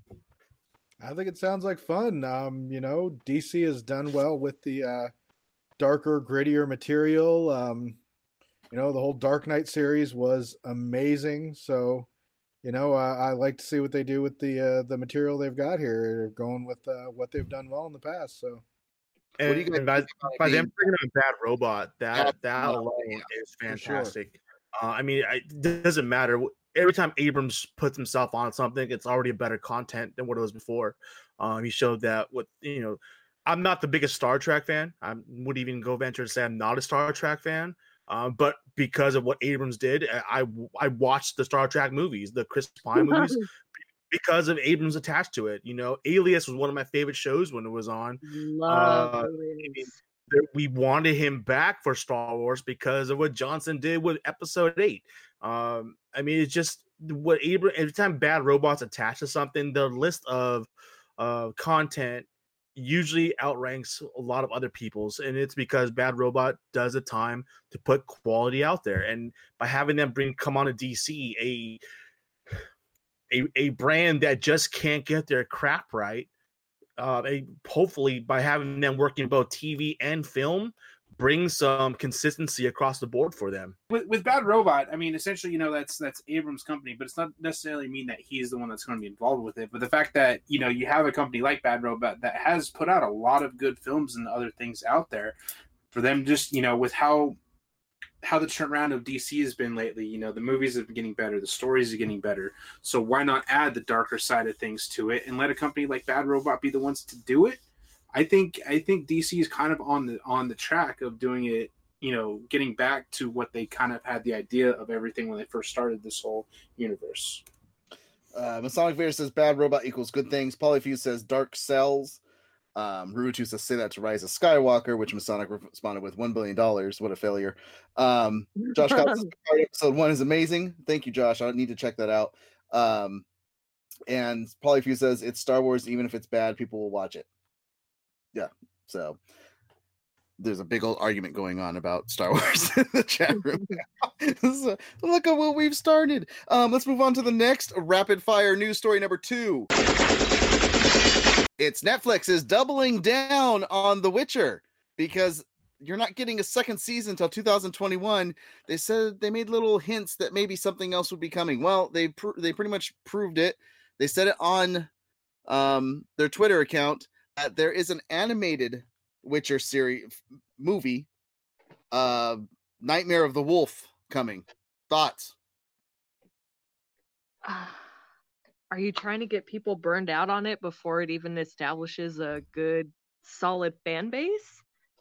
I think it sounds like fun. Um, you know, D C has done well with the uh, darker, grittier material. Um, you know, the whole Dark Knight series was amazing. So, you know, uh, I like to see what they do with the uh, the material they've got here, going with uh, what they've done well in the past. So, and, what do you guys and by, think about by being- them bringing on Bad Robot, that Yeah, that no, alone yeah, is for sure. fantastic. Uh, I mean, I, it doesn't matter. Every time Abrams puts himself on something, it's already a better content than what it was before. Um, he showed that what you know. I'm not the biggest Star Trek fan. I would even go venture to say I'm not a Star Trek fan. Um, but because of what Abrams did, I I watched the Star Trek movies, the Chris Pine movies, because of Abrams attached to it. You know, Alias was one of my favorite shows when it was on. Love Uh, Alias. We wanted him back for Star Wars because of what Johnson did with Episode Eight. Um, I mean, it's just what Abram, every time Bad Robot's attached to something, the list of uh, content usually outranks a lot of other people's, and it's because Bad Robot does the time to put quality out there, and by having them bring come on to D C, a a a brand that just can't get their crap right, uh, a, hopefully by having them working both T V and film, bring some consistency across the board for them. With, with Bad Robot, I mean, essentially, you know, that's that's Abrams' company, but it's not necessarily mean that he's the one that's going to be involved with it. But the fact that, you know, you have a company like Bad Robot that has put out a lot of good films and other things out there, for them just, you know, with how how the turnaround of D C has been lately, you know, the movies have been getting better, the stories are getting better. So why not add the darker side of things to it and let a company like Bad Robot be the ones to do it? I think I think D C is kind of on the on the track of doing it, you know, getting back to what they kind of had the idea of everything when they first started this whole universe. Uh, Masonic Vader says Bad Robot equals good things. Polyfuse says Dark Cells. Um, Ruutu says say that to Rise of Skywalker, which Masonic responded with one billion dollars. What a failure. Um, Josh Scott says episode one is amazing. Thank you, Josh. I need to check that out. Um, and Polyfuse says it's Star Wars. Even if it's bad, people will watch it. Yeah, so there's a big old argument going on about Star Wars in the chat room now. So, look at what we've started. Um, let's move on to the next rapid fire news story number two. It's Netflix is doubling down on The Witcher because you're not getting a second season until two thousand twenty-one. They said they made little hints that maybe something else would be coming. Well, they pr- they pretty much proved it. They said it on um, their Twitter account. Uh, there is an animated Witcher series movie, uh, Nightmare of the Wolf, coming. Thoughts? Uh, are you trying to get people burned out on it before it even establishes a good, solid fan base?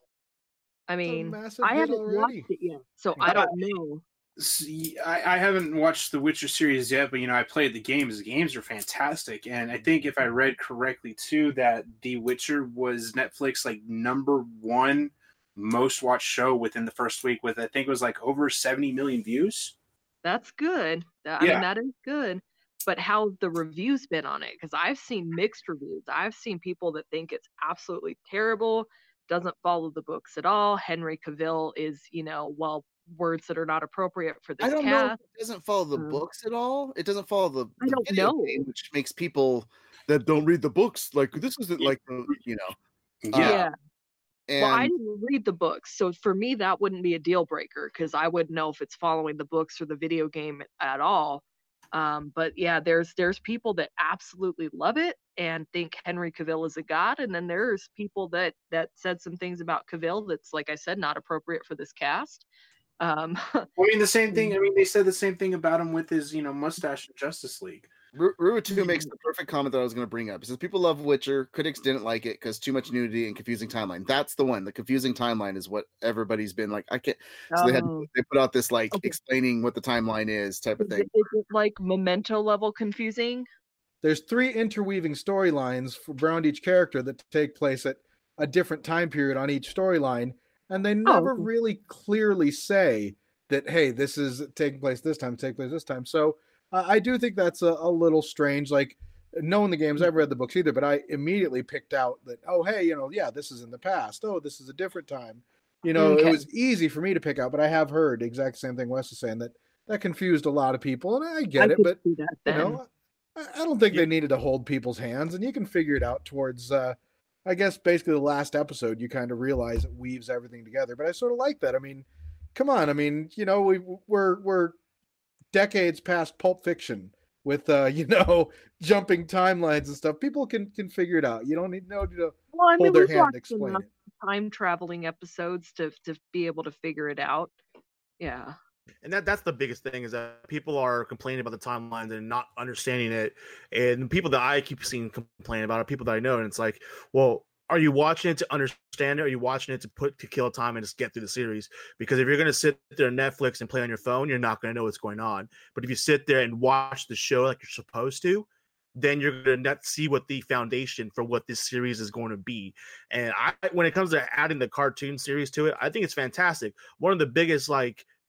I mean, I haven't already. watched it yet, so I don't know. See, I, I haven't watched the Witcher series yet, but, you know, I played the games. The games are fantastic. And I think if I read correctly, too, that The Witcher was Netflix, like, number one most watched show within the first week with, I think it was, like, over seventy million views. That's good. I yeah. mean, that is good. But how's the reviews been on it? Because I've seen mixed reviews. I've seen people that think it's absolutely terrible, doesn't follow the books at all. Henry Cavill is, you know, well, words that are not appropriate for this I don't cast. know if it doesn't follow the um, books at all. It doesn't follow the, I the don't video know. game, which makes people that don't read the books like this isn't like the, you know. Yeah. Uh, and well, I didn't read the books, so for me that wouldn't be a deal breaker because I wouldn't know if it's following the books or the video game at all. Um, but yeah, there's there's people that absolutely love it and think Henry Cavill is a god, and then there's people that that said some things about Cavill that's, like I said, not appropriate for this cast. Um, I mean, the same thing. I mean, they said the same thing about him with his, you know, mustache in Justice League. Ruutu makes the perfect comment that I was going to bring up. He says people love Witcher, critics didn't like it because too much nudity and confusing timeline. That's the one. The confusing timeline is what everybody's been like. I can't. So oh. they had they put out this like okay. explaining what the timeline is type of Is thing. it, is it like Memento level confusing? There's three interweaving storylines around each character that take place at a different time period on each storyline. And they never oh. really clearly say that, hey, this is taking place this time, take place this time. So uh, I do think that's a, a little strange. Like, knowing the games, I've read the books either, but I immediately picked out that, oh, hey, you know, yeah, this is in the past. Oh, this is a different time. You know, okay. It was easy for me to pick out, but I have heard the exact same thing Wes is saying, that that confused a lot of people. And I get I it, but, that, you know, I, I don't think yeah. they needed to hold people's hands, and you can figure it out towards, uh, I guess basically the last episode, you kind of realize it weaves everything together. But I sort of like that. I mean, come on. I mean, you know, we we're we're decades past Pulp Fiction with uh, you know, jumping timelines and stuff. People can can figure it out. You don't need no to well, I mean, hold their hand and explain it. Time traveling episodes to to be able to figure it out. Yeah. And that that's the biggest thing, is that people are complaining about the timelines and not understanding it. And people that I keep seeing complain about are people that I know. And it's like, well, are you watching it to understand it? Or are you watching it to put to kill time and just get through the series? Because if you're going to sit there on Netflix and play on your phone, you're not going to know what's going on. But if you sit there and watch the show like you're supposed to, then you're going to see what the foundation for what this series is going to be. And I, when it comes to adding the cartoon series to it, I think it's fantastic. One of the biggest, like,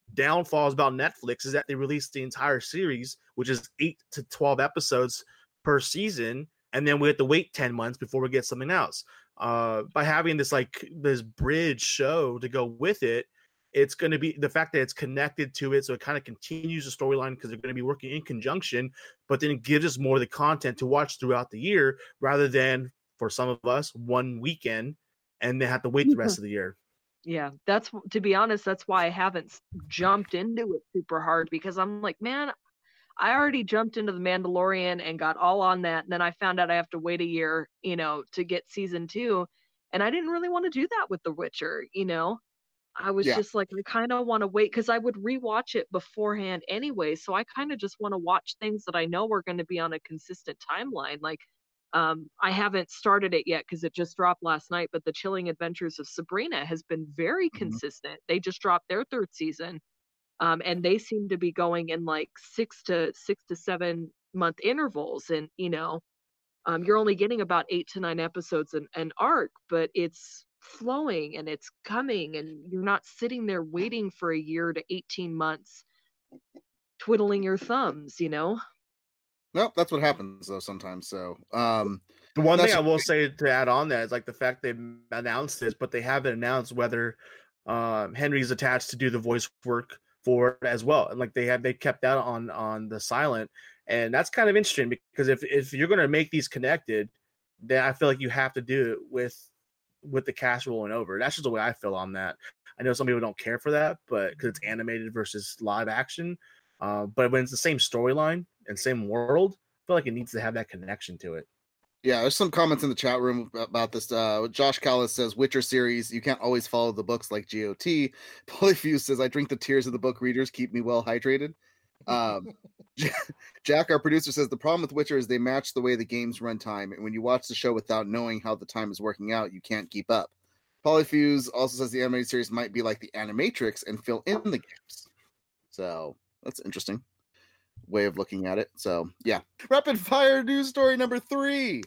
downfalls about Netflix is that they released the entire series, which is eight to twelve episodes per season, and then we have to wait ten months before we get something else. Uh, by having this like this bridge show to go with it, it's going to be the fact that it's connected to it, so it kind of continues the storyline because they're going to be working in conjunction, but then it gives us more of the content to watch throughout the year rather than, for some of us, one weekend and they have to wait the rest of the year. Yeah, that's, to be honest, that's why I haven't s- jumped into it super hard, because I'm like, man, I already jumped into The Mandalorian and got all on that. And then I found out I have to wait a year, you know, to get season two. And I didn't really want to do that with The Witcher, you know? I was Yeah. just like, I kind of want to wait because I would rewatch it beforehand anyway. So I kind of just want to watch things that I know are going to be on a consistent timeline. Like, um, I haven't started it yet because it just dropped last night, but The Chilling Adventures of Sabrina has been very Mhm. consistent. They just dropped their third season. Um, and they seem to be going in like six to six to seven month intervals. And, you know, um, you're only getting about eight to nine episodes an, an arc, but it's flowing and it's coming, and you're not sitting there waiting for a year to eighteen months twiddling your thumbs, you know? Nope, that's what happens though sometimes. So, um, The one That's thing I the will say to add on that is like the fact they announced this, but they haven't announced whether um, Henry's attached to do the voice work for it as well. And like they had, they kept that on on the silent, and that's kind of interesting because if if you're going to make these connected, then I feel like you have to do it with with the cast rolling over. That's just the way I feel on that. I know some people don't care for that, but because it's animated versus live action, uh, but when it's the same storyline and same world, I feel like it needs to have that connection to it. yeah, there's some comments in the chat room about this. Uh, Josh Callis says, Witcher series, you can't always follow the books like G O T. Polyfuse says, I drink the tears of the book readers, keep me well hydrated. Um, Jack, our producer, says, the problem with Witcher is they match the way the games run time. And when you watch the show without knowing how the time is working out, you can't keep up. Polyfuse also says the animated series might be like the Animatrix and fill in the gaps. So that's interesting way of looking at it. So yeah. Rapid fire news story number three.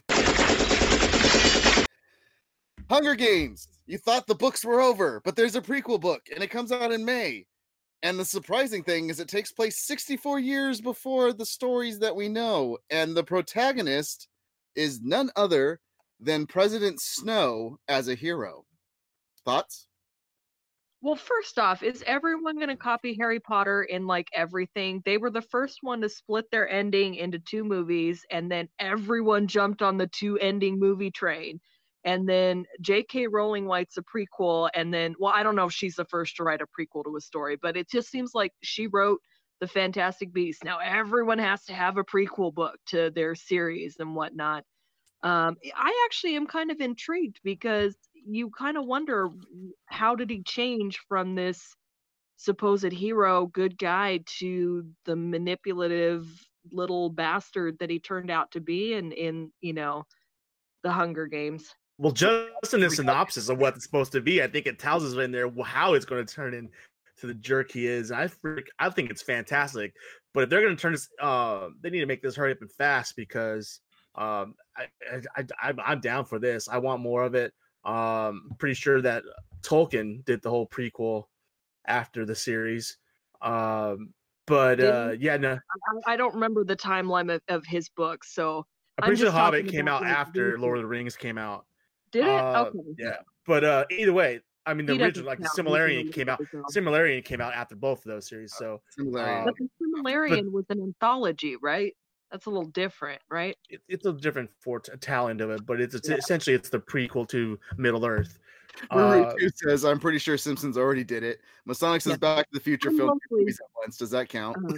Hunger Games. You thought the books were over, but there's a prequel book and it comes out in May. And the surprising thing is it takes place sixty-four years before the stories that we know. And the protagonist is none other than President Snow as a hero. Thoughts? Well, first off, is everyone going to copy Harry Potter in like everything? They were the first one to split their ending into two movies, and then everyone jumped on the two ending movie train. And then J K Rowling writes a prequel, and then, well, I don't know if she's the first to write a prequel to a story, but it just seems like she wrote The Fantastic Beasts. Now everyone has to have a prequel book to their series and whatnot. Um, I actually am kind of intrigued because you kind of wonder, how did he change from this supposed hero, good guy, to the manipulative little bastard that he turned out to be in, in you know, the Hunger Games. Well, just in the synopsis of what it's supposed to be, I think it tells us in there how it's going to turn into the jerk he is. I freak, I think it's fantastic. But if they're going to turn this, uh, they need to make this hurry up and fast because um, I, I, I, I'm down for this. I want more of it. Um, pretty sure that Tolkien did the whole prequel after the series. Um, but uh, yeah, no, I, I don't remember the timeline of, of his books, so I'm I'm pretty sure just Hobbit talking came about, out like, after recent- Lord of the Rings came out. Did it? Uh, Okay. Yeah, but uh, either way, I mean, the He doesn't original, like the count. He's Silmarillion in came out. the Silmarillion came out after both of those series, so Similarity. Uh, But the Silmarillion was an anthology, right? That's a little different, right? it, it's a different for talent of it. But it's, it's Yeah. essentially it's the prequel to Middle Earth. Ruru Uh, two says, I'm pretty sure Simpsons already did it. Masonic says Yeah. Back to the Future I'm filmed two mostly- movies at once. Does that count? Um,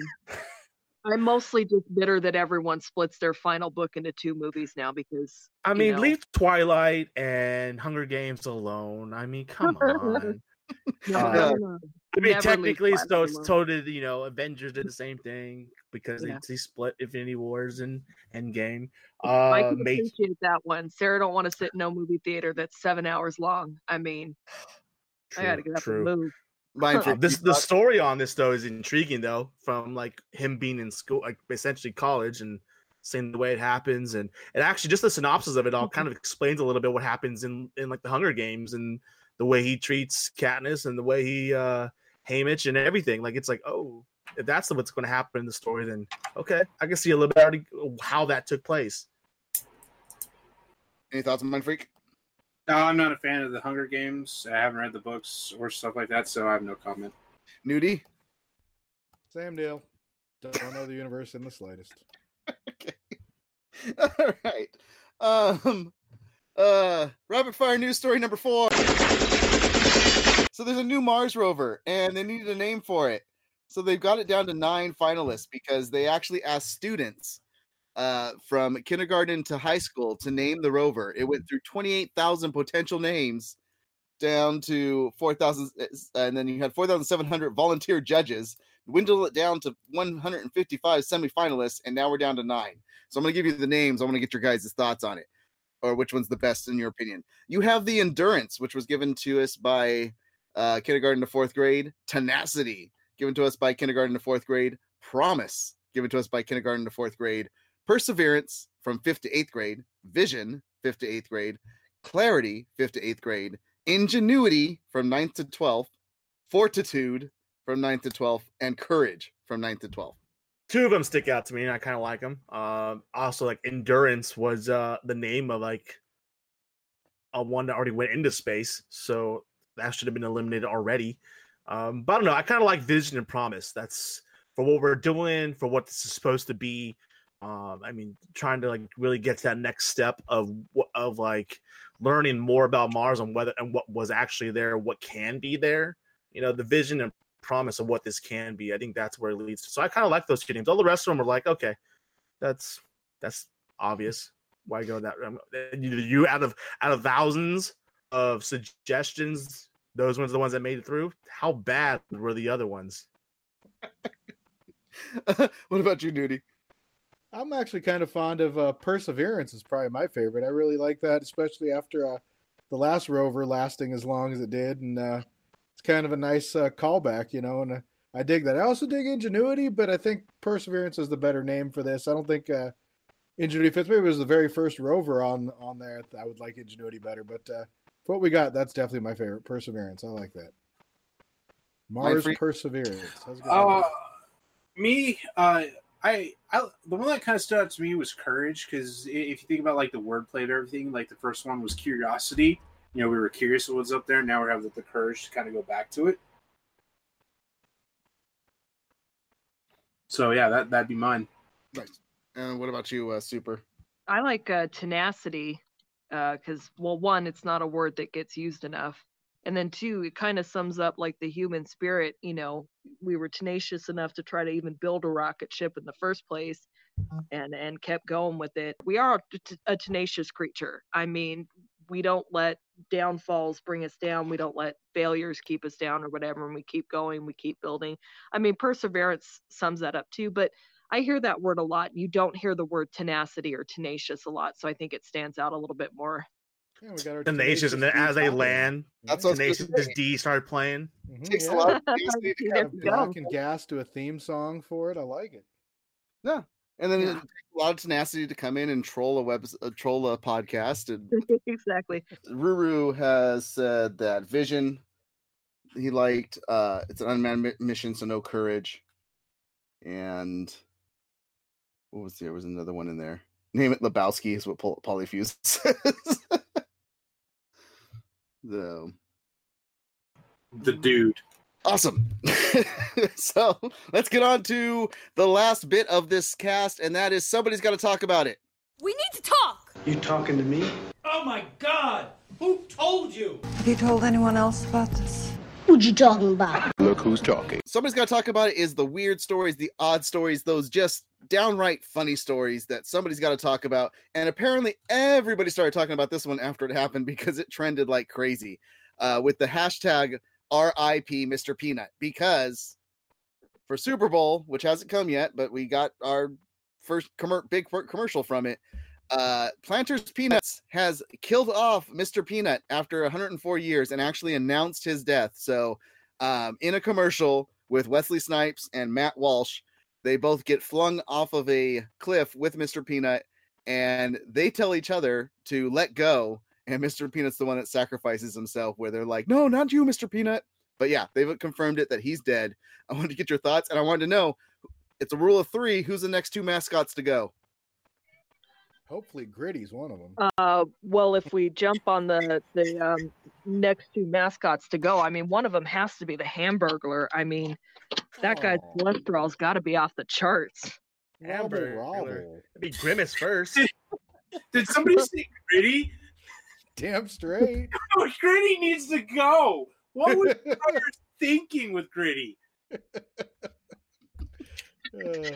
I'm mostly just bitter that everyone splits their final book into two movies now because I you mean, know, leave Twilight and Hunger Games alone. I mean, come on. no, uh, no, no. I mean, Never leave technically, so Twilight it's alone. totally, you know, Avengers did the same thing because Yeah. they, they split Infinity Wars and Endgame. I Uh, can made, appreciate that one. Sarah don't want to sit in no movie theater that's seven hours long. I mean, I gotta get up true. and move. Mine for Uh, this the story on this though is intriguing though, from like him being in school, like essentially college, and seeing the way it happens, and and actually just the synopsis of it all kind of explains a little bit what happens in in like the Hunger Games and the way he treats Katniss and the way he uh Haymitch and everything. Like, it's like, oh, if that's what's going to happen in the story, then okay, I can see a little bit already how that took place. Any thoughts on Mind Freak? No, I'm not a fan of the Hunger Games. I haven't read the books or stuff like that, so I have no comment. Nudie? Same deal. Don't know the universe in the slightest. Okay. All right. Um, uh, rapid fire news story number four. So there's a new Mars rover, and they needed a name for it. So they've got it down to nine finalists because they actually asked students uh, from kindergarten to high school to name the rover. It went through twenty-eight thousand potential names down to four thousand, and then you had four thousand seven hundred volunteer judges, dwindle it down to one hundred fifty-five semifinalists, and now we're down to nine. So I'm going to give you the names. I want to get your guys' thoughts on it, or which one's the best in your opinion. You have the Endurance, which was given to us by uh, kindergarten to fourth grade. Tenacity, given to us by kindergarten to fourth grade. Promise, given to us by kindergarten to fourth grade. Perseverance, from fifth to eighth grade. Vision, fifth to eighth grade. Clarity, fifth to eighth grade. Ingenuity, from ninth to twelfth. Fortitude, from ninth to twelfth. And Courage, from ninth to twelfth. Two of them stick out to me, and I kind of like them. Uh, also, like, Endurance was uh, the name of, like, a one that already went into space, so that should have been eliminated already. Um, but I don't know. I kind of like Vision and Promise. That's for what we're doing, for what this is supposed to be. Um, I mean, trying to like really get to that next step of of like learning more about Mars and whether and what was actually there, what can be there. You know, the vision and promise of what this can be. I think that's where it leads to. So I kind of like those two names. All the rest of them are like, okay, that's that's obvious. Why go that? Um, you, you out of out of thousands of suggestions, those ones are the ones that made it through. How bad were the other ones? What about you, Nudie? I'm actually kind of fond of uh, Perseverance. Is probably my favorite. I really like that, especially after uh, the last rover lasting as long as it did, and uh, it's kind of a nice uh, callback, you know. And uh, I dig that. I also dig Ingenuity, but I think Perseverance is the better name for this. I don't think uh, Ingenuity fits. Maybe it was the very first rover on on there. I would like Ingenuity better, but uh, for what we got, that's definitely my favorite. Perseverance. I like that. Mars Perseverance. Uh, me, uh, I, I, the one that kind of stood out to me was Courage, because if you think about like the wordplay and everything, like the first one was Curiosity. You know, we were curious of what's up there. Now we have the, the courage to kind of go back to it. So yeah, that that'd be mine. Nice. And what about you, uh, Super? I like uh, Tenacity, because uh, well, one, it's not a word that gets used enough. And then two, it kind of sums up like the human spirit. You know, we were tenacious enough to try to even build a rocket ship in the first place, and and kept going with it. We are a, t- a tenacious creature. I mean, we don't let downfalls bring us down. We don't let failures keep us down or whatever. And we keep going, we keep building. I mean, Perseverance sums that up too, but I hear that word a lot. You don't hear the word tenacity or tenacious a lot. So I think it stands out a little bit more. Yeah, we got our Tenacious, and then as they land, That's yeah. Tenacious D started playing. Mm-hmm, Takes yeah. a lot of tenacity to kind of Rock and gas to a theme song for it. I like it. No. And then Yeah. it takes a lot of tenacity to come in and troll a web, uh, troll a podcast. And Exactly. Ruru has said that Vision he liked. Uh, it's an unmanned mi- mission, so no courage. And what was there? There was another one in there. Name it Lebowski is what Poly- Polyfuse says. So The dude. awesome. So let's get on to the last bit of this cast, and that is somebody's got to talk about it. We need to talk. You talking to me? Oh my God! Who told you? Have you told anyone else about this? What you talking about? Look who's talking. Somebody's got to talk about it is the weird stories, the odd stories, those just downright funny stories that somebody's got to talk about. And apparently everybody started talking about this one after it happened because it trended like crazy uh, with the hashtag R I P Mister Peanut, because for Super Bowl, which hasn't come yet, but we got our first com- big commercial from it. Uh, Planters Peanuts has killed off Mister Peanut after one hundred four years and actually announced his death. So um, in a commercial with Wesley Snipes and Matt Walsh, they both get flung off of a cliff with Mister Peanut, and they tell each other to let go. And Mister Peanut's the one that sacrifices himself, where they're like, no, not you, Mister Peanut. But yeah, they've confirmed it that he's dead. I wanted to get your thoughts, and I wanted to know, it's a rule of three. Who's the next two mascots to go? Hopefully, Gritty's one of them. Uh, well, if we jump on the the um, next two mascots to go, I mean, one of them has to be the Hamburglar. I mean, that guy's Aw. cholesterol's got to be off the charts. Hamburger. Robble. It'd be Grimace first. Did somebody say Gritty? Damn straight. Oh, Gritty needs to go. What was Tyler thinking with Gritty? Uh,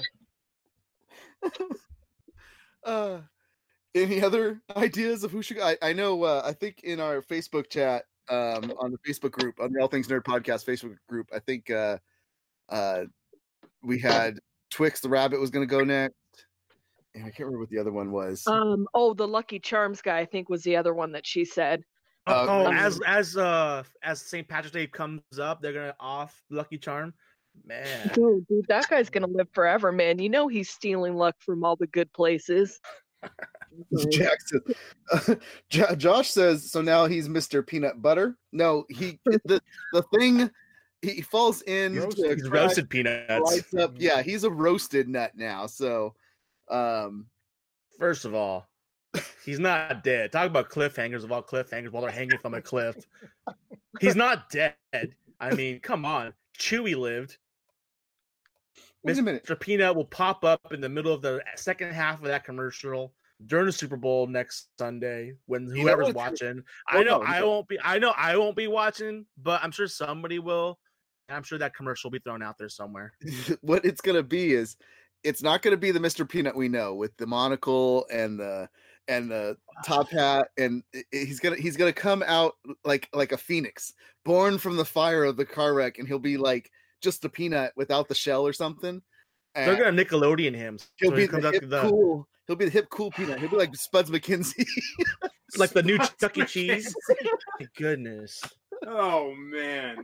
Uh, any other ideas of who should? I, I know. Uh, I think in our Facebook chat, um, on the Facebook group, on the All Things Nerd Podcast Facebook group, I think uh, uh, we had Twix the rabbit was going to go next, and I can't remember what the other one was. Um, oh, the Lucky Charms guy, I think, was the other one that she said. Uh, oh, um, as as uh as Saint Patrick's Day comes up, they're gonna off Lucky Charm. Man, Dude, dude, that guy's gonna live forever, man. You know he's stealing luck from all the good places. Jackson. Uh, J- Josh says so. Now he's Mister Peanut Butter. No, he the the thing he falls in. Roasted. he's roasted peanuts. Lights up. Yeah, he's a roasted nut now. So, um, First of all, he's not dead. Talk about cliffhangers of all cliffhangers while they're hanging from a cliff. He's not dead. I mean, come on. Chewie lived. wait a minute. Mister Peanut will pop up in the middle of the second half of that commercial during the Super Bowl next Sunday when know whoever's what's- watching. Well, I know no, I no. won't be. I know I won't be watching, but I'm sure somebody will. And I'm sure that commercial will be thrown out there somewhere. What it's gonna be is it's not gonna be the Mister Peanut we know with the monocle and the and the top hat, and i- i- he's gonna he's gonna come out like like a phoenix, born from the fire of the car wreck, and he'll be like just a peanut without the shell or something. They're And gonna Nickelodeon him. So he'll he be comes the out hip to the cool. He'll be the hip cool peanut. He'll be like Spuds McKenzie. like the new Spuds Chuck E. Cheese. My goodness. Oh man.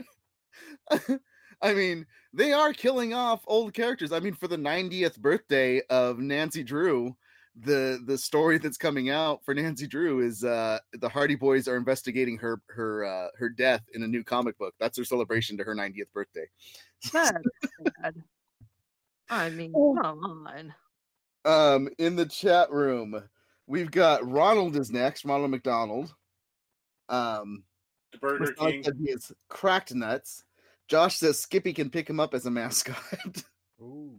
I mean, they are killing off old characters. I mean, for the ninetieth birthday of Nancy Drew, the the story that's coming out for Nancy Drew is uh the Hardy Boys are investigating her her uh her death in a new comic book. That's their celebration to her ninetieth birthday. That's sad. I mean, come on. Um in the chat room, we've got Ronald is next, Ronald McDonald. Um The Burger Masonic King. said he is cracked nuts. Josh says Skippy can pick him up as a mascot. ooh.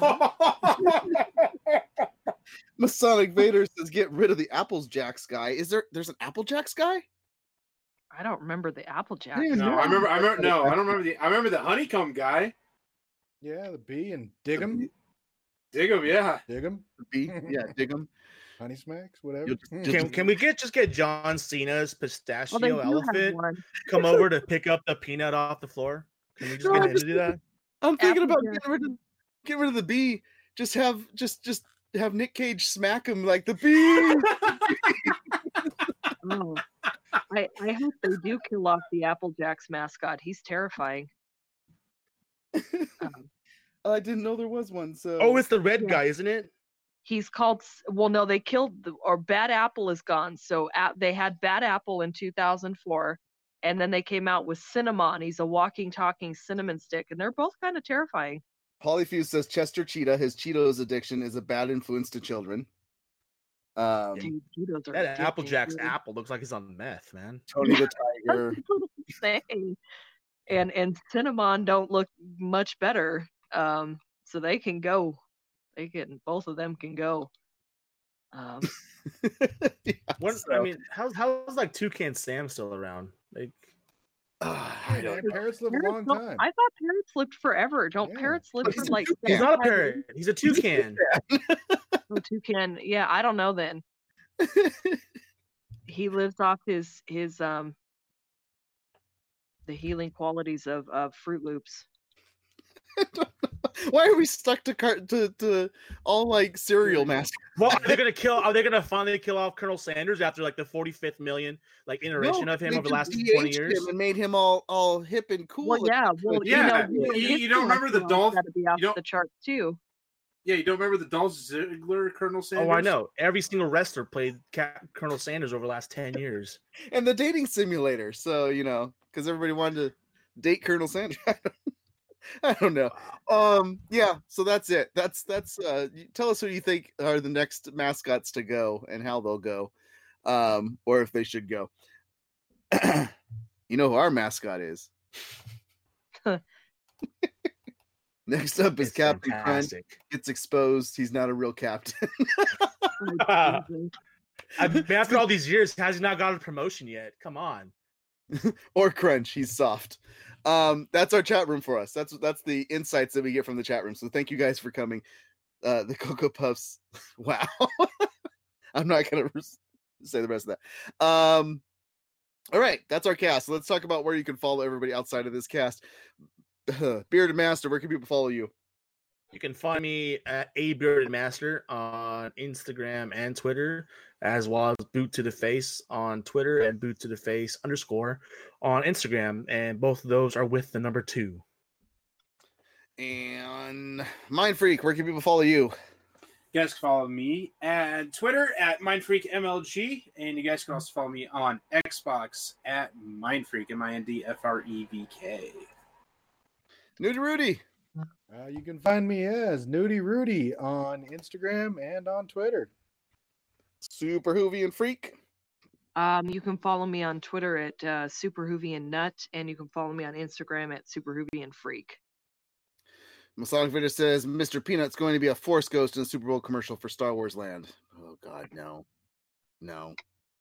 Masonic Vader says get rid of the Apples Jacks guy. Is there there's an Apple Jacks guy? I don't remember the Applejack. didn't even No, I remember. I remember. No, I don't remember the. I remember the honeycomb guy. Yeah, the bee and dig 'em, Dig him, yeah. dig 'em, B, yeah, dig him. honey smacks, whatever. You'll just- Can can we get just get John Cena's pistachio Well, they do have elephant one. come over to pick up the peanut off the floor? Can we just No, get I'm him to do that? I'm thinking about Applejack. getting rid of get rid of the bee. Just have just just have Nick Cage smack him like the bee. Oh. I, I hope they do kill off the Applejack's mascot. He's terrifying. Um, I didn't know there was one. So Oh, it's the red Yeah. guy, isn't it? he's called S- well no they killed the, or Bad Apple is gone, so a they had Bad Apple in two thousand four, and then they came out with Cinnamon. He's a walking talking cinnamon stick, and they're both kind of terrifying. Polyfuse says Chester Cheetah, his Cheetos addiction is a bad influence to children. Um, Dude, Cheetos are That addicting, Applejack's dude. apple looks like he's on meth, man. Tony the Tiger. That's what I'm saying. And and Cinnamon don't look much better. Um, so they can go. They can both of them can go. Um, Yeah, What I so, mean, how's how's like Toucan Sam still around? Like, uh, I Hey, don't man, know. parrots live a parrots long don't- time. I thought parrots lived forever. Don't Yeah. parrots live But for he's a like toucan. he's not a seventy-five years? parrot. He's a toucan. Oh, toucan. Yeah, I don't know then. He lives off his his um the healing qualities of of Fruit Loops. Why are we stuck to car- to to all like cereal mascots? Well, are they gonna kill? Are they gonna finally kill off Colonel Sanders after like the forty-fifth million like iteration No, of him they over the just last de-aged twenty years? him and made him all all hip and cool. Well, and yeah, well, Yeah, you know, you- his you don't remember the cholesterol's Dolph- gotta be off you don't- the charts too. Yeah, you don't remember the Dolph Ziggler Colonel Sanders? Oh, I know. Every single wrestler played Cap- Colonel Sanders over the last ten years. and the dating simulator. So you know, because everybody wanted to Date Colonel Sanders. I don't know. Um, yeah, so that's it. That's that's uh tell us who you think are the next mascots to go and how they'll go. Um, or if they should go. You know who our mascot is. Next up is It's Captain Crunch. fantastic. Gets exposed. He's not a real captain. I mean, after all these years, has he not got a promotion yet? Come on. Or Crunch. He's soft. Um, that's our chat room for us. That's that's the insights that we get from the chat room. So thank you guys for coming. Uh, the Cocoa Puffs. Wow. I'm not gonna say the rest of that. Um, all right, that's our cast. So let's talk about where you can follow everybody outside of this cast. Bearded Master, where can people follow you? You can find me at A Bearded Master on Instagram and Twitter, as well as Boot to the Face on Twitter and Boot to the Face underscore on Instagram. And both of those are with the number two. And Mind Freak, where can people follow you? You guys can follow me at Twitter at MindFreakMLG, and you guys can also follow me on Xbox at MindFreak, M I N D F R E V K. Nudie Rudy. Uh, you can find me as Nudie Rudy on Instagram and on Twitter. Super Hoovian Freak. Um, you can follow me on Twitter at uh, Super Hoovian Nut, and you can follow me on Instagram at Super Hoovian Freak. Masonic Video says Mister Peanut's going to be a Force Ghost in the Super Bowl commercial for Star Wars Land. Oh God, no, no,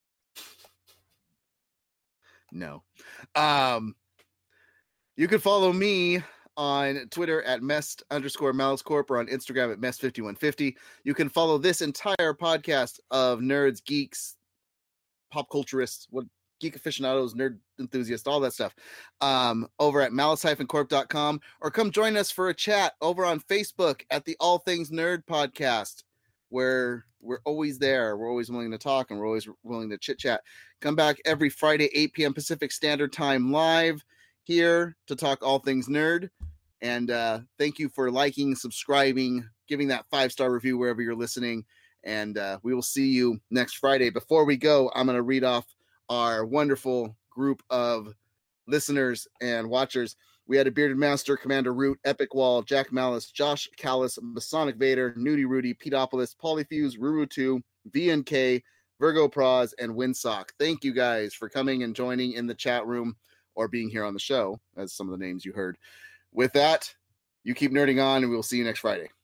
no. Um, you can follow me on Twitter at Mest underscore Malice Corp or on Instagram at Mest fifty-one fifty. You can follow this entire podcast of nerds, geeks, pop culturists, what geek aficionados, nerd enthusiasts, all that stuff, um, over at malice dash corp dot com, or come join us for a chat over on Facebook at the All Things Nerd Podcast, where we're always there. We're always willing to talk and we're always willing to chit chat. Come back every Friday, eight p.m. Pacific Standard Time live here to talk all things nerd. And uh, thank you for liking, subscribing, giving that five-star review wherever you're listening. And uh, we will see you next Friday. Before we go, I'm going to read off our wonderful group of listeners and watchers. We had a Bearded Master, Commander Root, Epic Wall, Jack Malice, Josh Callis, Masonic Vader, Nudie Rudy, Peteopolis, Polyfuse, Ruru two, V N K, Virgo Praz, and Windsock. Thank you guys for coming and joining in the chat room or being here on the show, as some of the names you heard. With that, you keep nerding on, and we'll see you next Friday.